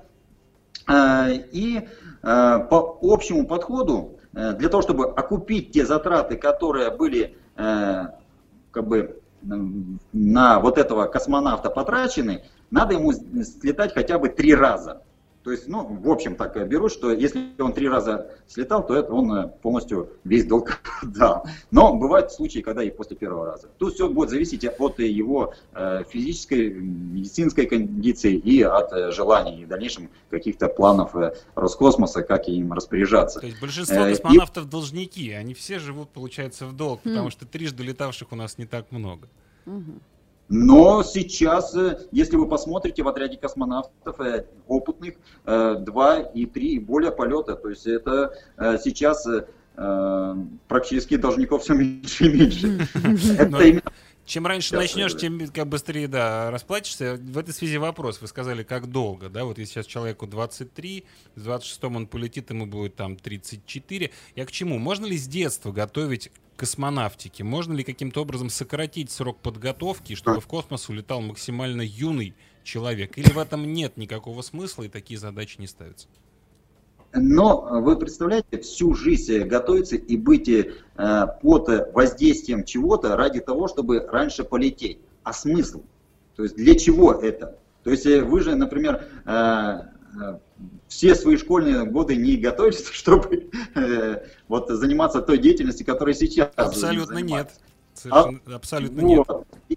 Speaker 6: э, и э, по общему подходу, э, для того, чтобы окупить те затраты, которые были э, как бы м, на вот этого космонавта потрачены, надо ему слетать хотя бы три раза. То есть, ну, в общем, так я беру, что если он три раза слетал, то это он э, полностью весь долг дал. Но бывают случаи, когда и после первого раза. Тут все будет зависеть от его э, физической, медицинской кондиции и от э, желаний и в дальнейшем каких-то планов э, Роскосмоса, как им распоряжаться.
Speaker 1: То есть большинство
Speaker 6: Э, и-
Speaker 1: космонавтов должники, они все живут, получается, в долг,
Speaker 3: Хм.
Speaker 1: потому что трижды летавших у нас не так много.
Speaker 3: Мгм.
Speaker 6: Но сейчас, э, если вы посмотрите в отряде космонавтов э, опытных, э, два и три и более полета, то есть это э, сейчас э, э, практически должников все меньше и меньше. Это
Speaker 1: Но
Speaker 6: именно
Speaker 1: Чем раньше
Speaker 6: Да,
Speaker 1: начнешь,
Speaker 6: да.
Speaker 1: тем как быстрее, да, расплатишься. В этой связи вопрос. Вы сказали, как долго, да? Вот если сейчас человеку двадцать три, в двадцать шестом он полетит, ему будет там тридцать четыре. Я к чему? Можно ли с детства готовить к космонавтике? Можно ли каким-то образом сократить срок подготовки, чтобы в космос улетал максимально юный человек? Или в этом нет никакого смысла и такие задачи не ставятся?
Speaker 6: Но вы представляете, всю жизнь готовиться и быть э, под воздействием чего-то ради того, чтобы раньше полететь. А смысл? То есть для чего это? То есть вы же, например, э, э, все свои школьные годы не готовитесь, чтобы э, вот, заниматься той деятельностью, которой сейчас
Speaker 1: абсолютно нет.
Speaker 6: Совершенно,
Speaker 1: а, абсолютно
Speaker 6: вот.
Speaker 1: нет.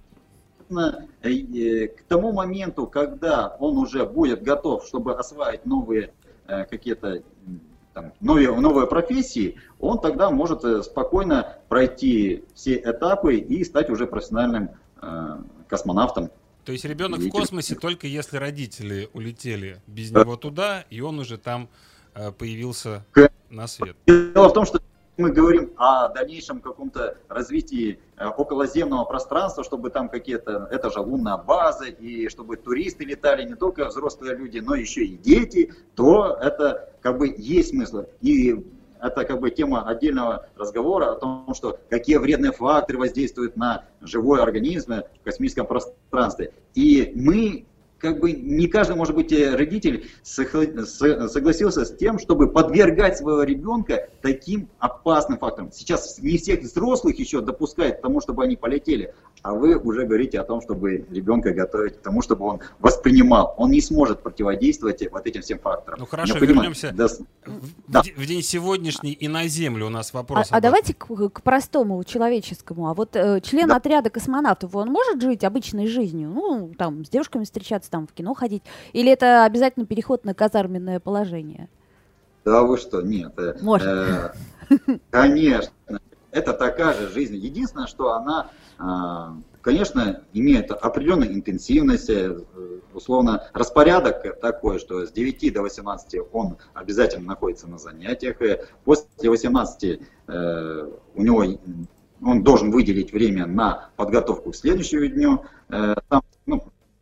Speaker 6: И, к тому моменту, когда он уже будет готов, чтобы осваивать новые э, какие-то там, новые, новые профессии, он тогда может спокойно пройти все этапы и стать уже профессиональным э, космонавтом.
Speaker 1: То есть ребенок в космосе только если родители улетели без него туда, и он уже там э, появился на свет.
Speaker 6: Дело в том, что мы говорим о дальнейшем каком-то развитии околоземного пространства, чтобы там какие-то, это же лунная база, и чтобы туристы летали, не только взрослые люди, но еще и дети, то это как бы есть смысл. И это как бы тема отдельного разговора о том, что какие вредные факторы воздействуют на живой организм в космическом пространстве. И мы как бы не каждый, может быть, родитель согласился с тем, чтобы подвергать своего ребенка таким опасным факторам. Сейчас не всех взрослых еще допускают к тому, чтобы они полетели, а вы уже говорите о том, чтобы ребенка готовить к тому, чтобы он воспринимал. Он не сможет противодействовать вот этим всем факторам.
Speaker 1: Ну хорошо,
Speaker 6: необходимо...
Speaker 1: вернемся
Speaker 6: да.
Speaker 1: в,
Speaker 6: да.
Speaker 1: в день сегодняшний и на Землю у нас вопрос.
Speaker 3: А, а давайте к, к простому человеческому. А вот э, член да. отряда космонавтов, он может жить обычной жизнью? Ну, там, с девушками встречаться, там, в кино ходить? Или это обязательно переход на казарменное положение?
Speaker 6: Да вы что, нет.
Speaker 3: Может.
Speaker 6: Э, конечно. Это такая же жизнь. Единственное, что она, конечно, имеет определенную интенсивность, условно, распорядок такой, что с девяти до восемнадцати он обязательно находится на занятиях. После восемнадцати у него он должен выделить время на подготовку к следующему дню. Там, ну,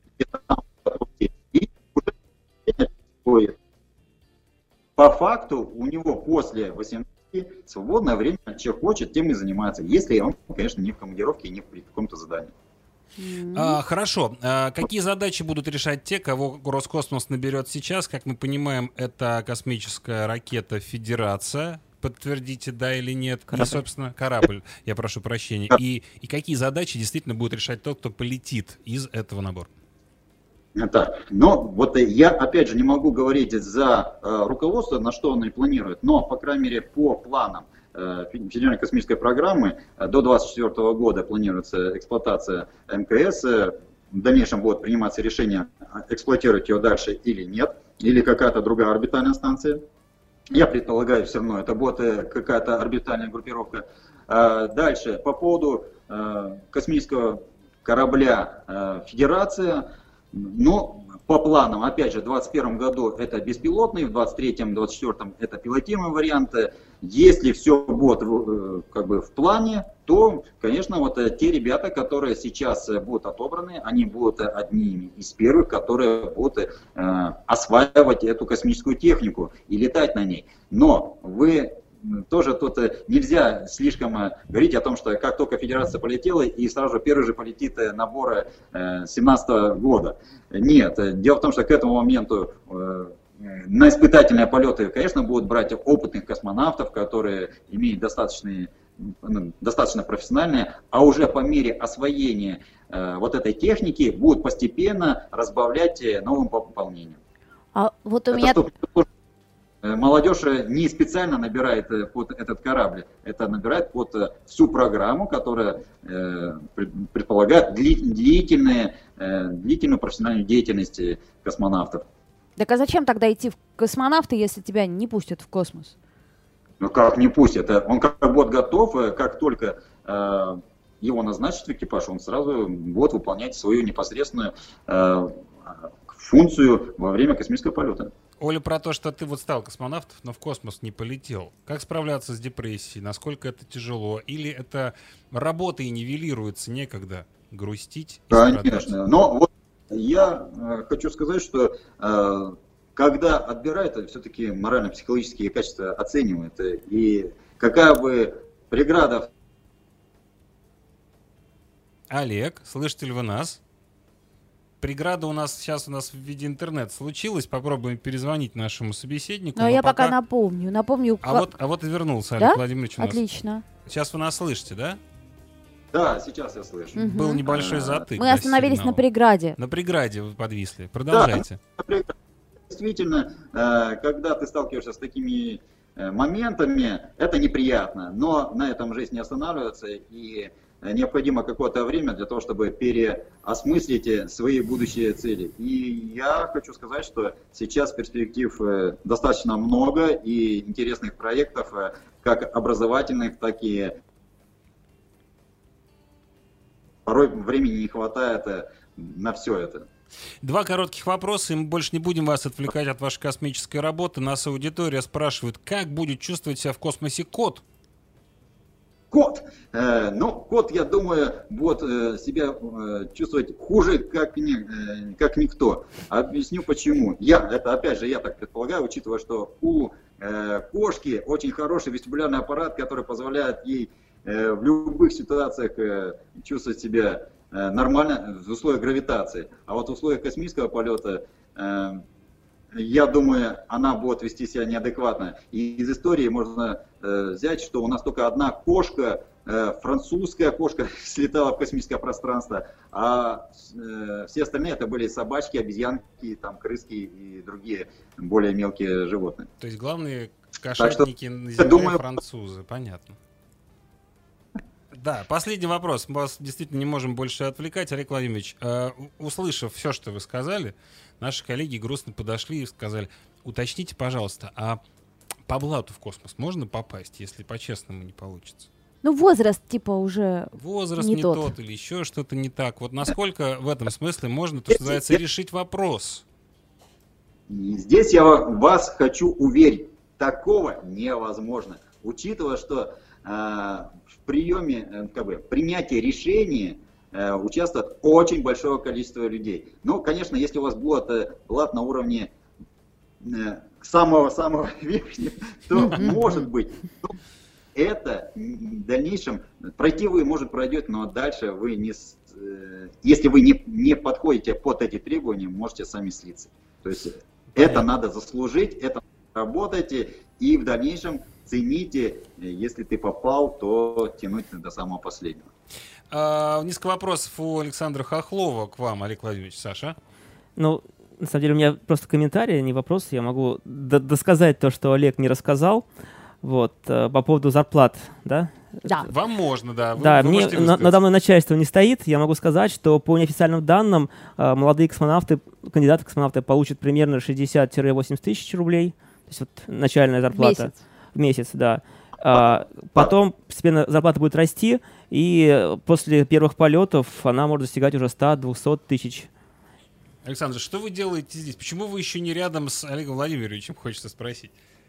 Speaker 6: и уже по факту у него после восемнадцати свободное время, что хочет, тем и занимается, если он, конечно, не в командировке и не при каком-то задании.
Speaker 1: А, хорошо. А, какие задачи будут решать те, кого Роскосмос наберет сейчас? Как мы понимаем, это космическая ракета «Федерация». Подтвердите, да или нет. Корабль. И, собственно, корабль, я прошу прощения. И, и какие задачи действительно будет решать тот, кто полетит из этого набора?
Speaker 6: Так, но вот я опять же не могу говорить за э, руководство, на что оно и планирует, но, по крайней мере, по планам э, Федеральной космической программы э, до две тысячи двадцать четвёртого года планируется эксплуатация эм ка эс. Э, в дальнейшем будет приниматься решение, эксплуатировать ее дальше или нет, или какая-то другая орбитальная станция. Я предполагаю, все равно это будет э, какая-то орбитальная группировка. Э, дальше, по поводу э, космического корабля э, «Федерация». Но по планам, опять же, в двадцать первом году это беспилотный, в двадцать третьем — двадцать четвёртом это пилотируемые варианты. Если все будет как бы в плане, то, конечно, вот те ребята, которые сейчас будут отобраны, они будут одними из первых, которые будут э, осваивать эту космическую технику и летать на ней. Но вы... Тоже тут нельзя слишком говорить о том, что как только Федерация полетела, и сразу же первый же полетит набор семнадцатого года. Нет, дело в том, что к этому моменту на испытательные полеты, конечно, будут брать опытных космонавтов, которые имеют достаточные, достаточно профессиональные, а уже по мере освоения вот этой техники будут постепенно разбавлять новым пополнением.
Speaker 3: А вот у
Speaker 6: Это
Speaker 3: меня...
Speaker 6: что, молодежь не специально набирает под этот корабль, это набирает под всю программу, которая э, предполагает длительные, э, длительную профессиональную деятельность космонавтов.
Speaker 3: Так а зачем тогда идти в космонавты, если тебя не пустят в космос?
Speaker 6: Ну как не пустят? Он как будет готов, как только э, его назначат в экипаж, он сразу будет выполнять свою непосредственную э, функцию во время космического полета.
Speaker 1: Оля, про то, что ты вот стал космонавтом, но в космос не полетел. Как справляться с депрессией? Насколько это тяжело? Или это работа и нивелируется, некогда грустить и
Speaker 6: Конечно.
Speaker 1: страдать?
Speaker 6: Но вот я э, хочу сказать, что э, когда отбирают, все-таки морально-психологические качества оценивают. И какая бы преграда...
Speaker 1: Олег, слышите ли вы нас? Преграда у нас сейчас у нас в виде интернета случилась. Попробуем перезвонить нашему собеседнику.
Speaker 3: Но,
Speaker 1: но
Speaker 3: я пока,
Speaker 1: пока
Speaker 3: напомню. Напомню.
Speaker 1: А
Speaker 3: ка-
Speaker 1: вот, а вот и вернулся
Speaker 3: Да?
Speaker 1: Олег Владимирович у нас.
Speaker 3: Отлично.
Speaker 1: Сейчас вы нас слышите, да?
Speaker 6: Да, сейчас я слышу.
Speaker 3: Мгм.
Speaker 1: Был небольшой
Speaker 6: А,
Speaker 1: затык.
Speaker 3: Мы
Speaker 1: да,
Speaker 3: остановились
Speaker 1: сигнала.
Speaker 3: на преграде.
Speaker 1: На преграде вы подвисли. Продолжайте.
Speaker 6: Действительно, э, когда ты сталкиваешься с такими э, моментами, это неприятно, но на этом жизнь не останавливается, и э, необходимо какое-то время для того, чтобы переосмыслить э, свои будущие цели. И я хочу сказать, что сейчас перспектив э, достаточно много и интересных проектов, э, как образовательных, так и порой времени не хватает э, на все это.
Speaker 1: Два коротких вопроса, и мы больше не будем вас отвлекать от вашей космической работы. Нас аудитория спрашивает, как будет чувствовать себя в космосе кот?
Speaker 6: Кот. Э, ну, кот, я думаю, будет э, себя э, чувствовать хуже, как, ни, э, как никто. Объясню почему. Я, это опять же, я так предполагаю, учитывая, что у э, кошки очень хороший вестибулярный аппарат, который позволяет ей э, в любых ситуациях э, чувствовать себя э, нормально в условиях гравитации. А вот в условиях космического полета, э, я думаю, она будет вести себя неадекватно. И из истории можно э, взять, что у нас только одна кошка, э, французская кошка, слетала в космическое пространство, а э, все остальные это были собачки, обезьянки, там, крыски и другие более мелкие животные.
Speaker 1: То есть главные кошатники на
Speaker 6: я
Speaker 1: Земле
Speaker 6: думаю-
Speaker 1: французы, понятно. Да, последний вопрос. Мы вас действительно не можем больше отвлекать. Олег Владимирович, э, у- услышав все, что вы сказали, наши коллеги грустно подошли и сказали, уточните, пожалуйста, а по блату в космос можно попасть, если по-честному не получится?
Speaker 3: Ну, возраст, типа, уже...
Speaker 1: Возраст
Speaker 3: Не
Speaker 1: не,
Speaker 3: тот.
Speaker 1: тот. или еще что-то не так. Вот насколько в этом смысле можно, то, что называется, решить вопрос?
Speaker 6: И здесь я вас хочу уверить, такого невозможно. Учитывая, что э, в приеме, э, как бы, принятии решения э, участвует очень большое количество людей. Ну, конечно, если у вас будет э, блат на уровне э, самого-самого верхнего, то может быть. Но это в дальнейшем, пройти вы, может, пройдете, но дальше вы не, с- э, если вы не, не подходите под эти требования, можете сами слиться. То есть это надо заслужить, это работайте и в дальнейшем цените, если ты попал, то тянуть до самого последнего.
Speaker 1: А, несколько вопросов у Александра Хохлова к вам, Олег Владимирович. Саша?
Speaker 2: Ну, на самом деле, у меня просто комментарий, не вопрос. Я могу д- досказать то, что Олег не рассказал. Вот, э, по поводу зарплат, да?
Speaker 3: Да.
Speaker 1: Вам можно, да. Вы,
Speaker 2: Да,
Speaker 1: вы
Speaker 2: мне,
Speaker 1: можете
Speaker 2: на-
Speaker 1: высказаться.
Speaker 2: надо мной начальство не стоит. Я могу сказать, что по неофициальным данным э, молодые космонавты, кандидаты в космонавты получат примерно шестьдесят-восемьдесят тысяч рублей. То есть вот начальная
Speaker 3: В
Speaker 2: зарплата.
Speaker 3: месяц.
Speaker 2: В месяц, да. А, потом постепенно зарплата будет расти, и после первых полетов она может достигать уже сто-двести тысяч.
Speaker 1: Александр, что вы делаете здесь? Почему вы еще не рядом с Олегом Владимировичем, хочется спросить?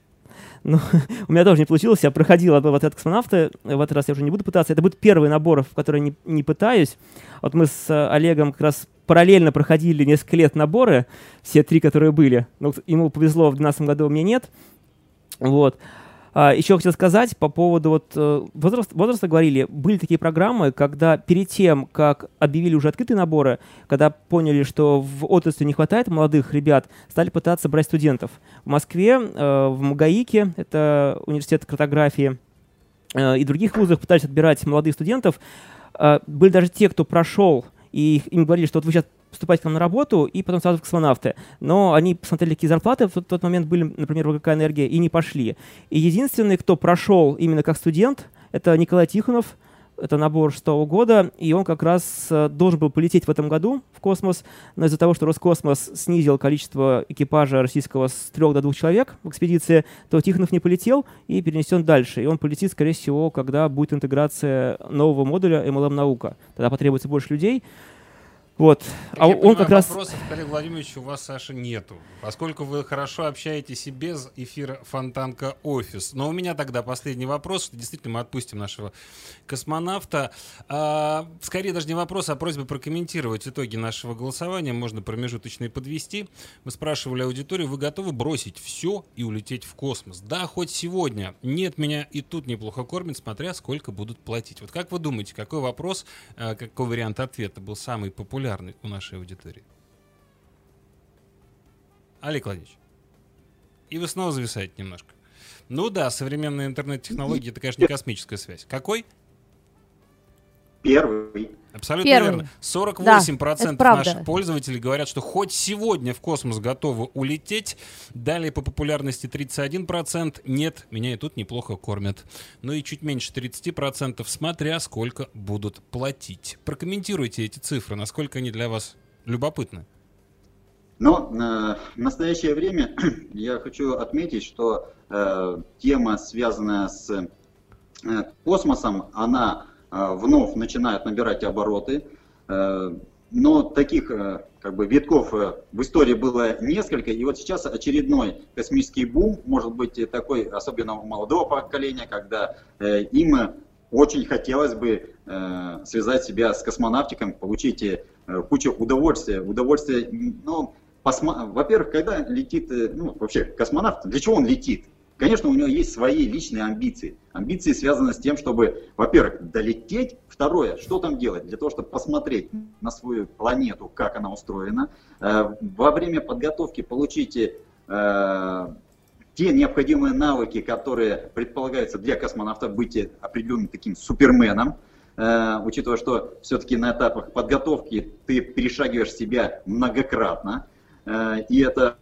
Speaker 2: Ну, у меня тоже не получилось. Я проходил отбор в отряд космонавта. В этот раз я уже не буду пытаться. Это будет первый набор, в который не, не пытаюсь. Вот мы с э, Олегом как раз параллельно проходили несколько лет наборы, все три, которые были. Ну, вот ему повезло, в две тысячи двенадцатом году, мне нет. Вот. А, еще хотел сказать по поводу вот, э, возраст, возраста говорили. Были такие программы, когда перед тем, как объявили уже открытые наборы, когда поняли, что в отрасли не хватает молодых ребят, стали пытаться брать студентов. В Москве, э, в МГАИКе, это университет картографии, э, и других вузах пытались отбирать молодых студентов. Э, были даже те, кто прошел, и их- им говорили, что вот вы сейчас поступаете к нам на работу, и потом сразу в космонавты. Но они посмотрели, какие зарплаты в тот, тот момент были, например, в ВК «Энергия», и не пошли. И единственный, кто прошел именно как студент, это Николай Тихонов. Это набор шестого года, и он как раз э, должен был полететь в этом году в космос, но из-за того, что Роскосмос снизил количество экипажа российского с трех до двух человек в экспедиции, то Тихонов не полетел и перенесен дальше. И он полетит, скорее всего, когда будет интеграция нового модуля эм эл эм-наука. Тогда потребуется больше людей. Вот.
Speaker 1: Как
Speaker 2: А
Speaker 1: я
Speaker 2: он
Speaker 1: понимаю,
Speaker 2: как раз...
Speaker 1: вопросов к Олегу Владимировичу у вас, Саша, нету, поскольку вы хорошо общаетесь и без эфира Фонтанка Офис. Но у меня тогда последний вопрос, что действительно мы отпустим нашего космонавта. А, скорее даже не вопрос, а просьба прокомментировать итоги нашего голосования. Можно промежуточные подвести. Мы спрашивали аудиторию, вы готовы бросить все и улететь в космос? Да, хоть сегодня. Нет, меня и тут неплохо кормят, смотря сколько будут платить. Вот как вы думаете, какой вопрос, а, какой вариант ответа был самый популярный у нашей аудитории? Олег Владимирович. И вы снова зависаете немножко. Ну да, современные интернет-технологии — это, конечно, не космическая связь. Какой?
Speaker 6: Первый.
Speaker 1: Абсолютно
Speaker 3: Первый.
Speaker 1: верно. сорок восемь процентов
Speaker 3: Да,
Speaker 1: наших пользователей говорят, что хоть сегодня в космос готовы улететь. Далее по популярности тридцать один процент. Нет, меня и тут неплохо кормят. Ну и чуть меньше тридцать процентов, смотря сколько будут платить. Прокомментируйте эти цифры, насколько они для вас любопытны.
Speaker 6: Но э, в настоящее время я хочу отметить, что э, тема, связанная с э, космосом, она э, вновь начинает набирать обороты. Э, но таких э, как бы витков э, в истории было несколько, и вот сейчас очередной космический бум, может быть такой, особенно у молодого поколения, когда э, им очень хотелось бы э, связать себя с космонавтиком, получить э, кучу удовольствия. Удовольствие, ну, посма... во-первых, когда летит, э, ну, вообще космонавт, для чего он летит? Конечно, у него есть свои личные амбиции. Амбиции связаны с тем, чтобы, во-первых, долететь. Второе, что там делать? Для того, чтобы посмотреть на свою планету, как она устроена. Э, во время подготовки получите э, те необходимые навыки, которые предполагаются для космонавта, быть определенным таким суперменом, э, учитывая, что все-таки на этапах подготовки ты перешагиваешь себя многократно, э, и это...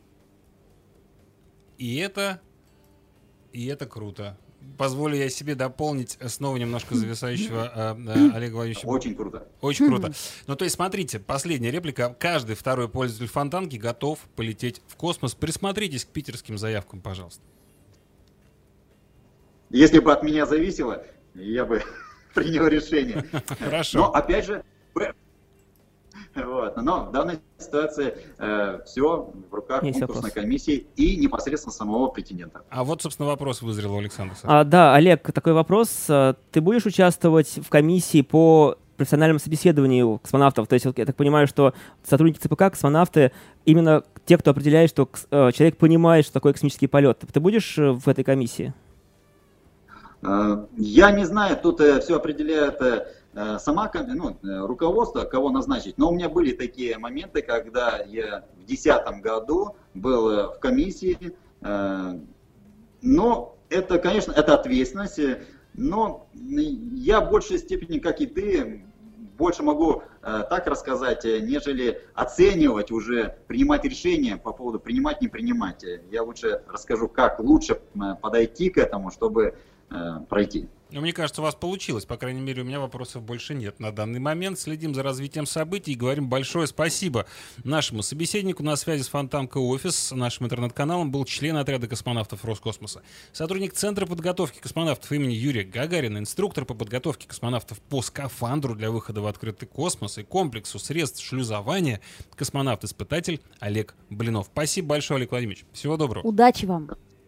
Speaker 1: И это... И это круто. Позволю я себе дополнить снова немножко зависающего э, э, Олега Владимировича.
Speaker 6: Очень круто.
Speaker 1: Очень круто. Ну, то есть, смотрите, последняя реплика. Каждый второй пользователь Фонтанки готов полететь в космос. Присмотритесь к питерским заявкам, пожалуйста.
Speaker 6: Если бы от меня зависело, я бы принял решение.
Speaker 1: Хорошо.
Speaker 6: Но, опять же, вот, но в данной ситуации э, все в руках
Speaker 2: Есть
Speaker 6: конкурсной
Speaker 2: вопрос.
Speaker 6: комиссии и непосредственно самого претендента.
Speaker 1: А вот, собственно, вопрос вызрел у Александра.
Speaker 2: А, да, Олег, такой вопрос. А, Ты будешь участвовать в комиссии по профессиональному собеседованию космонавтов? То есть, вот, я так понимаю, что сотрудники ЦПК, космонавты, именно те, кто определяет, что э, человек понимает, что такое космический полет. Ты будешь э, в этой комиссии?
Speaker 6: Э, я не знаю, тут э, все определяет э, сама ну, э, руководство, кого назначить. Но у меня были такие моменты, когда я в две тысячи десятом году был э, в комиссии. Э, но это, конечно, это ответственность. Но я в большей степени, как и ты, больше могу э, так рассказать, нежели оценивать уже, принимать решения по поводу принимать, не принимать. Я лучше расскажу, как лучше э, подойти к этому, чтобы э, пройти.
Speaker 1: Ну, мне кажется, у вас получилось. По крайней мере, у меня вопросов больше нет на данный момент. Следим за развитием событий и говорим большое спасибо нашему собеседнику. На связи с Фонтанка Офис, нашим интернет-каналом, был член отряда космонавтов Роскосмоса, сотрудник Центра подготовки космонавтов имени Юрия Гагарина, инструктор по подготовке космонавтов по скафандру для выхода в открытый космос и комплексу средств шлюзования, космонавт-испытатель Олег Блинов. Спасибо большое, Олег Владимирович. Всего доброго.
Speaker 3: Удачи вам.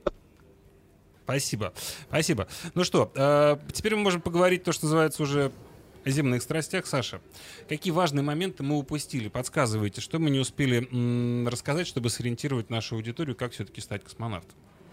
Speaker 1: Спасибо, спасибо. Ну что, э, теперь мы можем поговорить, то, что называется, уже о земных страстях. Саша, какие важные моменты мы упустили? Подсказывайте, что мы не успели м, рассказать, чтобы сориентировать нашу аудиторию, как все-таки стать космонавтом.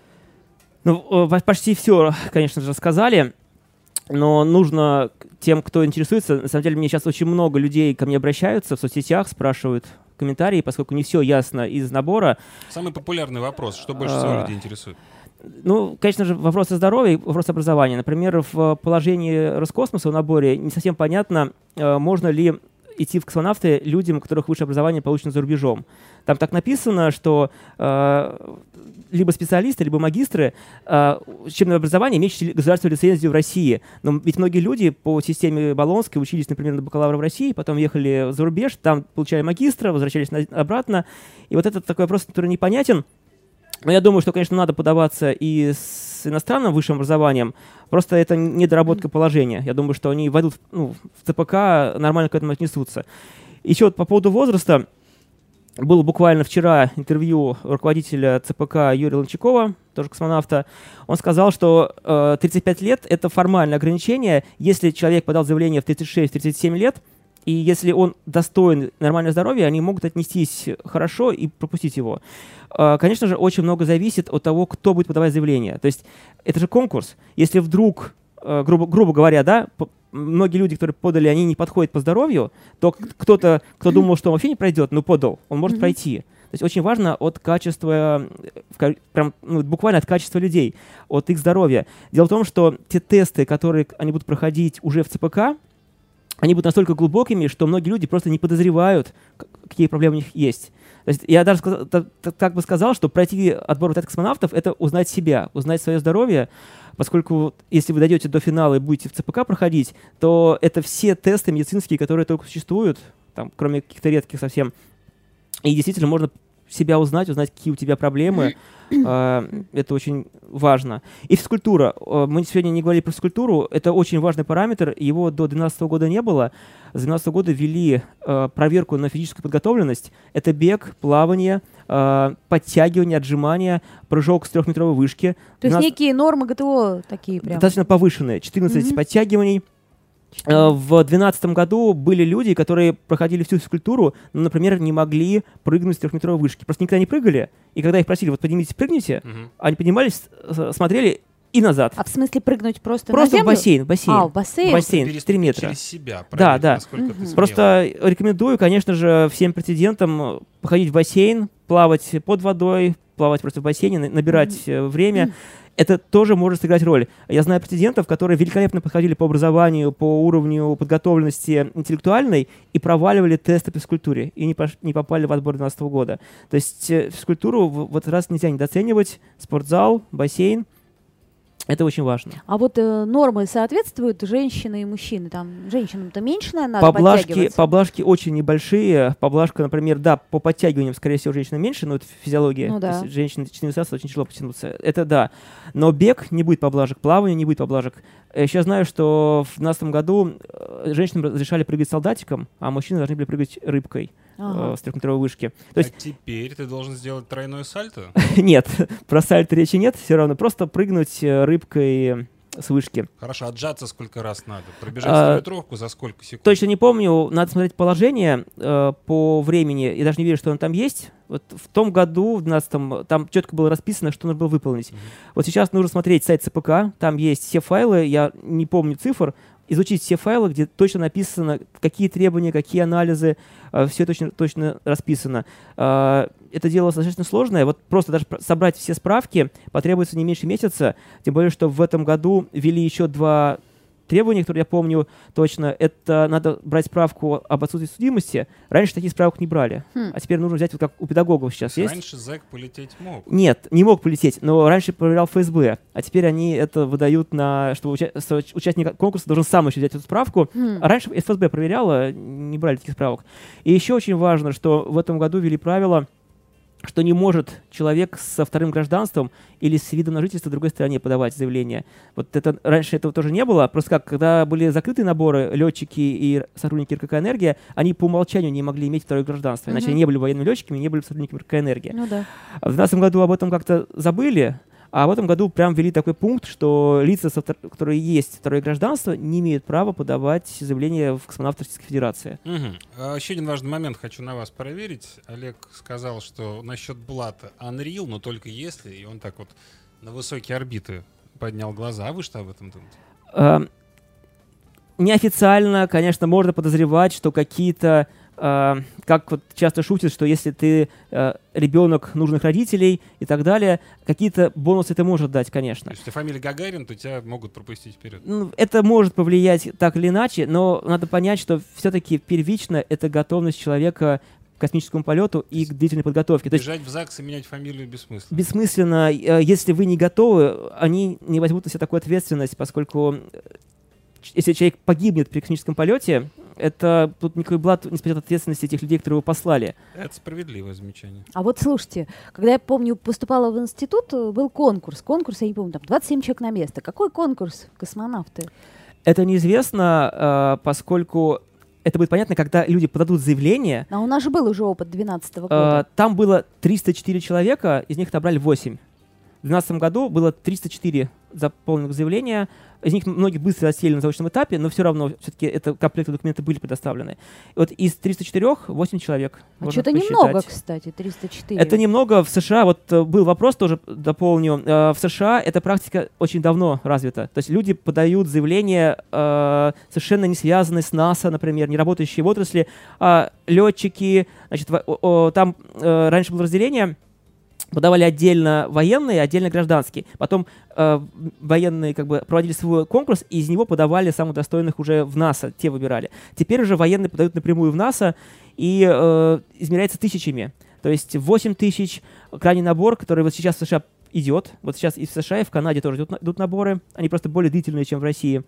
Speaker 2: Ну, э, почти все, конечно же, сказали, но нужно тем, кто интересуется, на самом деле мне сейчас очень много людей ко мне обращаются в соцсетях, спрашивают комментарии, поскольку не все ясно из набора.
Speaker 1: Самый популярный вопрос, что больше всего людей интересует?
Speaker 2: Ну, конечно же, вопросы здоровья и вопросы образования. Например, в положении Роскосмоса в наборе не совсем понятно, можно ли идти в космонавты людям, у которых высшее образование получено за рубежом. Там так написано, что э, либо специалисты, либо магистры э, учебное образование, имеющие государственную лицензию в России. Но ведь многие люди по системе Болонской учились, например, на бакалавра в России, потом ехали за рубеж, там получали магистра, возвращались на, обратно. И вот это такой вопрос, который непонятен. Но я думаю, что, конечно, надо подаваться и с иностранным высшим образованием, просто это недоработка положения. Я думаю, что они войдут ну, в ЦПК, нормально к этому отнесутся. Еще вот по поводу возраста. Было буквально вчера интервью руководителя ЦПК Юрия Ланчакова, тоже космонавта. Он сказал, что э, тридцать пять лет — это формальное ограничение, если человек подал заявление в тридцать шесть - тридцать семь лет, и если он достоин нормального здоровья, они могут отнестись хорошо и пропустить его. Конечно же, очень много зависит от того, кто будет подавать заявление. То есть это же конкурс. Если вдруг, грубо, грубо говоря, да, многие люди, которые подали, они не подходят по здоровью, то кто-то, кто думал, что он вообще не пройдет, но подал, он может mm-hmm. пройти. есть очень важно от качества, прям, ну, буквально от качества людей, от их здоровья. Дело в том, что те тесты, которые они будут проходить уже в ЦПК, они будут настолько глубокими, что многие люди просто не подозревают, какие проблемы у них есть. То есть я даже сказал, так, так бы сказал, что пройти отбор космонавтов — это узнать себя, узнать свое здоровье, поскольку если вы дойдете до финала и будете в ЦПК проходить, то это все тесты медицинские, которые только существуют, там, кроме каких-то редких совсем. И действительно можно себя узнать, узнать, какие у тебя проблемы. Это очень важно. И физкультура. Мы сегодня не говорили про физкультуру. Это очень важный параметр. Его до две тысячи двенадцатого года не было. С две тысячи двенадцатого года ввели проверку на физическую подготовленность. Это бег, плавание, подтягивание, отжимания, прыжок с трехметровой вышки.
Speaker 3: То есть некие нормы ГТО такие прям?
Speaker 2: Достаточно повышенные. четырнадцать mm-hmm. подтягиваний. В две тысячи двенадцатом году были люди, которые проходили всю физкультуру, но, например, не могли прыгнуть с трехметровой вышки. Просто никогда не прыгали. И когда их просили, вот поднимитесь, прыгните, угу. они поднимались, смотрели и назад.
Speaker 3: А в смысле прыгнуть просто,
Speaker 2: просто
Speaker 3: на землю?
Speaker 2: в бассейн, бассейн.
Speaker 3: А, в бассейн?
Speaker 2: Бассейн, три метра.
Speaker 1: Через себя,
Speaker 2: да, да.
Speaker 1: Угу.
Speaker 2: Просто рекомендую, конечно же, всем претендентам походить в бассейн, плавать под водой, плавать просто в бассейне, набирать угу. время. Это тоже может сыграть роль. Я знаю претендентов, которые великолепно подходили по образованию, по уровню подготовленности интеллектуальной и проваливали тесты по физкультуре и не, пош- не попали в отбор две тысячи двенадцатого года. То есть физкультуру в, в этот раз нельзя недооценивать. Спортзал, бассейн. Это очень важно.
Speaker 3: А вот э, нормы соответствуют женщины и мужчины? Там женщинам-то меньше, наверное, надо
Speaker 2: поблажки,
Speaker 3: подтягиваться?
Speaker 2: Поблажки очень небольшие. Поблажка, например, да, по подтягиваниям, скорее всего, женщина меньше, но это физиология.
Speaker 3: Ну, да.
Speaker 2: То есть женщины четыре веса очень тяжело потянуться. Это да. Но бег не будет поблажек, плавание не будет поблажек. Я еще знаю, что в две тысячи двенадцатом году женщинам разрешали прыгать солдатиком, а мужчины должны были прыгать рыбкой. Ага. С трехметровой вышки. То есть...
Speaker 1: А теперь ты должен сделать тройное сальто?
Speaker 2: Нет, про сальто речи нет, все равно просто прыгнуть рыбкой с вышки.
Speaker 1: Хорошо, отжаться сколько раз надо? Пробежать стометровку за сколько секунд?
Speaker 2: Точно не помню, надо смотреть положение э, по времени, я даже не верю, что оно там есть. Вот в том году, в двенадцатом, там четко было расписано, что нужно было выполнить. Mm-hmm. Вот сейчас нужно смотреть сайт ЦПК, там есть все файлы, я не помню цифр, изучить все файлы, где точно написано, какие требования, какие анализы, э, все точно, точно расписано. Э, это дело достаточно сложное. Вот просто даже собрать все справки потребуется не меньше месяца, тем более, что в этом году ввели еще два требования, которые я помню точно. Это надо брать справку об отсутствии судимости. Раньше таких справок не брали, хм. а теперь нужно взять, вот как у педагогов сейчас есть.
Speaker 1: Раньше зэк полететь мог.
Speaker 2: Нет, не мог полететь, но раньше проверял эф эс бэ, а теперь они это выдают на, что уча- участник конкурса должен сам еще взять эту справку. Хм. А раньше эф эс бэ проверяла, не брали таких справок. И еще очень важно, что в этом году ввели правила, что не может человек со вторым гражданством или с видом на жительство в другой стране подавать заявление. Вот это раньше этого тоже не было. Просто как, когда были закрытые наборы, летчики и сотрудники эр ка ка «Энергия», они по умолчанию не могли иметь второе гражданство. Иначе mm-hmm. они не были военными летчиками, не были сотрудниками эр ка ка «Энергия».
Speaker 3: Ну, да.
Speaker 2: В две тысячи двенадцатом году об этом как-то забыли, а в этом году прям ввели такой пункт, что лица, которые есть второе гражданство, не имеют права подавать заявление в космонавты Российской Федерации.
Speaker 1: Угу. Еще один важный момент хочу на вас проверить. Олег сказал, что насчет Блата Unreal, но только если, и он так вот на высокие орбиты поднял глаза. А вы что об этом думаете?
Speaker 2: А, неофициально, конечно, можно подозревать, что какие-то Uh, как вот часто шутят, что если ты uh, ребенок нужных родителей и так далее, какие-то бонусы это может дать, конечно.
Speaker 1: Если ты фамилия Гагарин, то тебя могут пропустить вперед.
Speaker 2: Ну, это может повлиять так или иначе, но надо понять, что все-таки первично это готовность человека к космическому полету и к длительной подготовке.
Speaker 1: Бежать То есть, в ЗАГС и менять фамилию бессмысленно.
Speaker 2: Бессмысленно. Если вы не готовы, они не возьмут на себя такую ответственность, поскольку если человек погибнет при космическом полете, это тут никакой Блат не спасет ответственности тех людей, которые его послали.
Speaker 1: Это справедливое замечание.
Speaker 3: А вот слушайте, когда я помню, поступала в институт, был конкурс. Конкурс, я не помню, там двадцать семь человек на место. Какой конкурс космонавты?
Speaker 2: Это неизвестно, поскольку это будет понятно, когда люди подадут заявление.
Speaker 3: А у нас же был уже опыт две тысячи двенадцатого года.
Speaker 2: Там было триста четыре человека, из них отобрали восемь. В две тысячи двенадцатом году было триста четыре заполненных заявления. Из них многие быстро отсеяли на заочном этапе, но все равно все-таки это комплекты документы были предоставлены. И вот из триста четырёх восемь человек.
Speaker 3: А что-то немного, кстати, триста четыре.
Speaker 2: Это немного. В США, вот был вопрос, тоже дополню. В США эта практика очень давно развита. То есть люди подают заявления, э, совершенно не связанные с НАСА, например, не работающие в отрасли, а летчики. Значит, о, о, там э, раньше было разделение. Подавали отдельно военные, отдельно гражданские. Потом э, военные как бы проводили свой конкурс, и из него подавали самых достойных уже в НАСА, те выбирали. Теперь уже военные подают напрямую в НАСА, и э, измеряется тысячами. То есть восемь тысяч крайний набор, который вот сейчас в США идет. Вот сейчас и в США, и в Канаде тоже идут, идут наборы. Они просто более длительные, чем в России.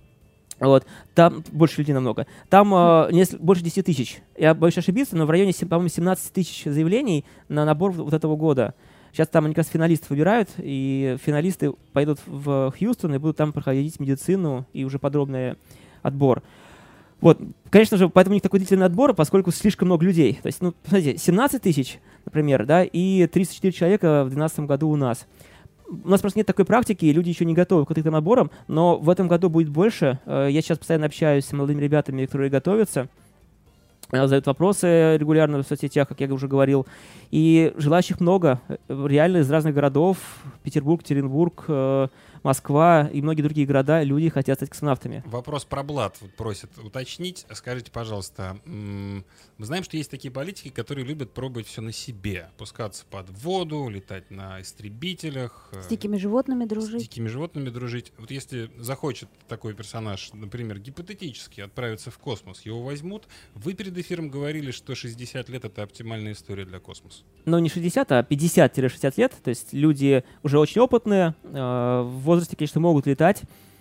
Speaker 2: Вот. Там больше людей намного. Там э, несколько, больше десяти тысяч. Я боюсь ошибиться, но в районе, по-моему, семнадцать тысяч заявлений на набор вот этого года. Сейчас там они как раз финалистов выбирают, и финалисты пойдут в Хьюстон и будут там проходить медицину и уже подробный отбор. Вот. Конечно же, поэтому у них такой длительный отбор, поскольку слишком много людей. То есть, ну, смотрите, семнадцать тысяч, например, да, и тридцать четыре человека в две тысячи двенадцатом году у нас. У нас просто нет такой практики, и люди еще не готовы к каким-то наборам, но в этом году будет больше. Я сейчас постоянно общаюсь с молодыми ребятами, которые готовятся, задают вопросы регулярно в соцсетях, как я уже говорил, и желающих много, реально из разных городов, Петербург, Екатеринбург, Москва и многие другие города, люди хотят стать космонавтами.
Speaker 1: Вопрос про блат вот просят уточнить. Скажите, пожалуйста, мы знаем, что есть такие политики, которые любят пробовать все на себе. Пускаться под воду, летать на истребителях.
Speaker 3: С дикими животными дружить.
Speaker 1: С дикими животными дружить. Вот если захочет такой персонаж, например, гипотетически отправиться в космос, его возьмут. Вы перед эфиром говорили, что шестьдесят лет — это оптимальная история для космоса.
Speaker 2: Ну, не шестьдесят, а пятьдесят-шестьдесят лет. То есть люди уже очень опытные, в возрасте, конечно, могут летать.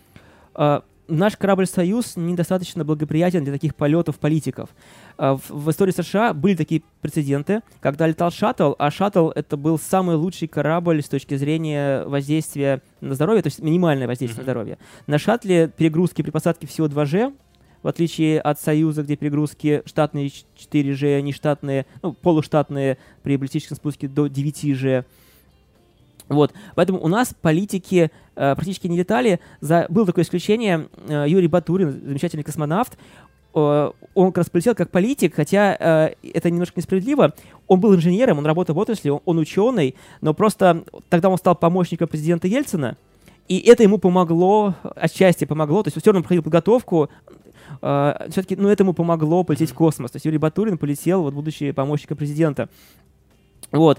Speaker 2: Наш корабль «Союз» недостаточно благоприятен для таких полетов политиков. В, в истории США были такие прецеденты, когда летал шаттл, а шаттл — это был самый лучший корабль с точки зрения воздействия на здоровье, то есть минимальное воздействие mm-hmm. на здоровье. На шаттле перегрузки при посадке всего два джи, в отличие от «Союза», где перегрузки штатные четыре джи, нештатные, ну, полуштатные при баллистическом спуске до девять джи. Вот. Поэтому у нас политики э, практически не летали. За... Было такое исключение. Э, Юрий Батурин, замечательный космонавт, э, он как раз полетел как политик, хотя э, это немножко несправедливо. Он был инженером, он работал в отрасли, он, он ученый, но просто тогда он стал помощником президента Ельцина, и это ему помогло, отчасти помогло, то есть все равно проходил подготовку, э, все-таки, ну, это ему помогло полететь в космос. То есть Юрий Батурин полетел, вот, будучи помощником президента. Вот.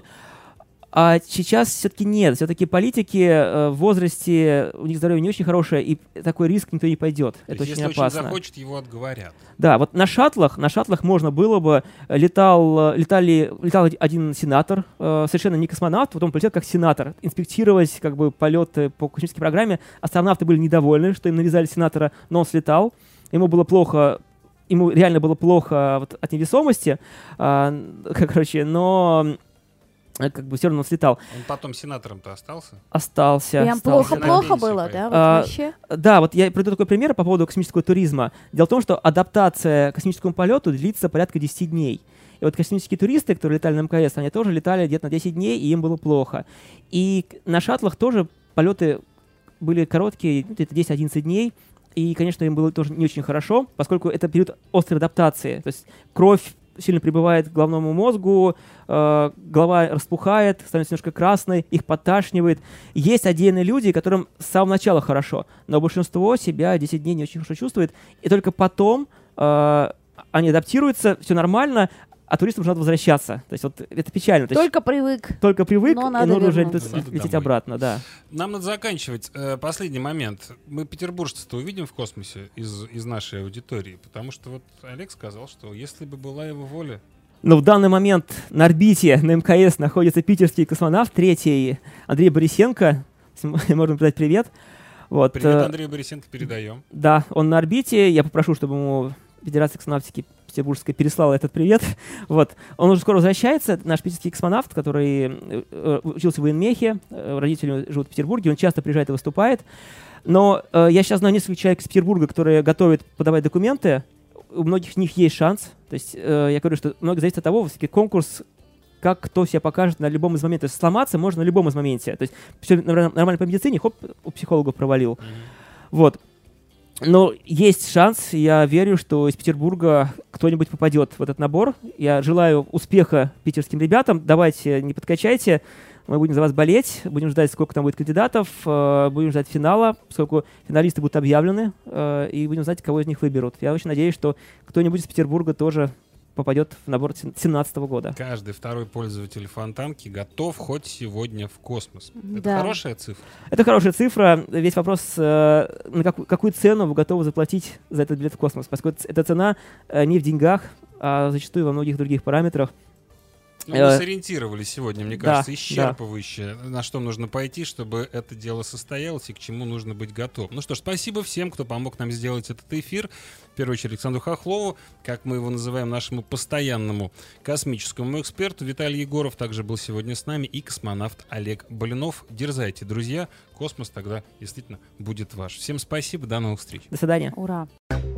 Speaker 2: А сейчас все-таки нет. Все-таки политики э, в возрасте, у них здоровье не очень хорошее, и такой риск никто не пойдет.
Speaker 1: То
Speaker 2: это
Speaker 1: есть,
Speaker 2: очень
Speaker 1: если
Speaker 2: опасно.
Speaker 1: очень захочет, его отговорят.
Speaker 2: Да, вот на шаттлах, на шаттлах можно было бы, летал, летали, летал один сенатор, э, совершенно не космонавт, потом полетел как сенатор, инспектировать как бы полеты по космической программе. Астронавты были недовольны, что им навязали сенатора, но он слетал. Ему было плохо, ему реально было плохо вот, от невесомости, э, короче, но... как бы все равно слетал.
Speaker 1: Он потом сенатором-то остался?
Speaker 2: Остался.
Speaker 3: Прям плохо-плохо было, да? Вот
Speaker 2: а,
Speaker 3: вообще?
Speaker 2: Да, вот я приведу такой пример по поводу космического туризма. Дело в том, что адаптация к космическому полету длится порядка десять дней. И вот космические туристы, которые летали на МКС, они тоже летали где-то на десять дней, и им было плохо. И на шаттлах тоже полеты были короткие, где-то десять-одиннадцать дней. И, конечно, им было тоже не очень хорошо, поскольку это период острой адаптации. То есть кровь сильно прибывает к головному мозгу, э, голова распухает, становится немножко красной, их подташнивает. Есть отдельные люди, которым с самого начала хорошо, но большинство себя десять дней не очень хорошо чувствует, и только потом э, они адаптируются, все нормально, а туристам уже надо возвращаться. То есть вот это печально. То
Speaker 3: Только
Speaker 2: есть,
Speaker 3: привык.
Speaker 2: Только привык,
Speaker 3: но
Speaker 2: и
Speaker 3: надо
Speaker 2: нужно уже
Speaker 3: вернуться.
Speaker 2: лететь, лететь
Speaker 1: домой.
Speaker 2: обратно, да.
Speaker 1: Нам надо заканчивать. Э, последний момент. Мы петербуржцев-то увидим в космосе из, из нашей аудитории, потому что вот Олег сказал, что если бы была его воля...
Speaker 2: Но в данный момент на орбите, на МКС находится питерский космонавт, третий, Андрей Борисенко. Можно передать привет. Вот.
Speaker 1: Привет, Андрею Борисенко, передаем.
Speaker 2: Да, он на орбите. Я попрошу, чтобы ему Федерация космонавтики Петербургская переслала этот привет. Вот. Он уже скоро возвращается, наш питерский космонавт, который э, учился в военмехе, э, родители живут в Петербурге, он часто приезжает и выступает. Но э, я сейчас знаю несколько человек из Петербурга, которые готовят подавать документы. У многих из них есть шанс. То есть э, я говорю, что много зависит от того, все-таки конкурс как кто себя покажет на любом из моментов. То есть сломаться можно на любом из моменте. То есть все нормально по медицине, хоп, у психологов провалил. Mm-hmm. Вот. Но есть шанс, я верю, что из Петербурга кто-нибудь попадет в этот набор. Я желаю успеха питерским ребятам. Давайте, не подкачайте. Мы будем за вас болеть, будем ждать, сколько там будет кандидатов, э, будем ждать финала, поскольку финалисты будут объявлены, э, и будем знать, кого из них выберут. Я очень надеюсь, что кто-нибудь из Петербурга тоже попадет в набор две тысячи семнадцатого года.
Speaker 1: Каждый второй пользователь Фонтанки готов хоть сегодня в космос.
Speaker 3: Да.
Speaker 1: Это хорошая цифра?
Speaker 2: Это хорошая цифра. Весь вопрос, э, на как, какую цену вы готовы заплатить за этот билет в космос, поскольку эта цена э, не в деньгах, а зачастую во многих других параметрах.
Speaker 1: Ну, мы сориентировались сегодня, мне кажется,
Speaker 2: да,
Speaker 1: исчерпывающе, да. на что нужно пойти, чтобы это дело состоялось и к чему нужно быть готовым. Ну что ж, спасибо всем, кто помог нам сделать этот эфир. В первую очередь Александру Хохлову, как мы его называем, нашему постоянному космическому эксперту. Виталий Егоров также был сегодня с нами, и космонавт Олег Блинов. Дерзайте, друзья, космос тогда действительно будет ваш. Всем спасибо, до новых встреч.
Speaker 2: До свидания.
Speaker 3: Ура.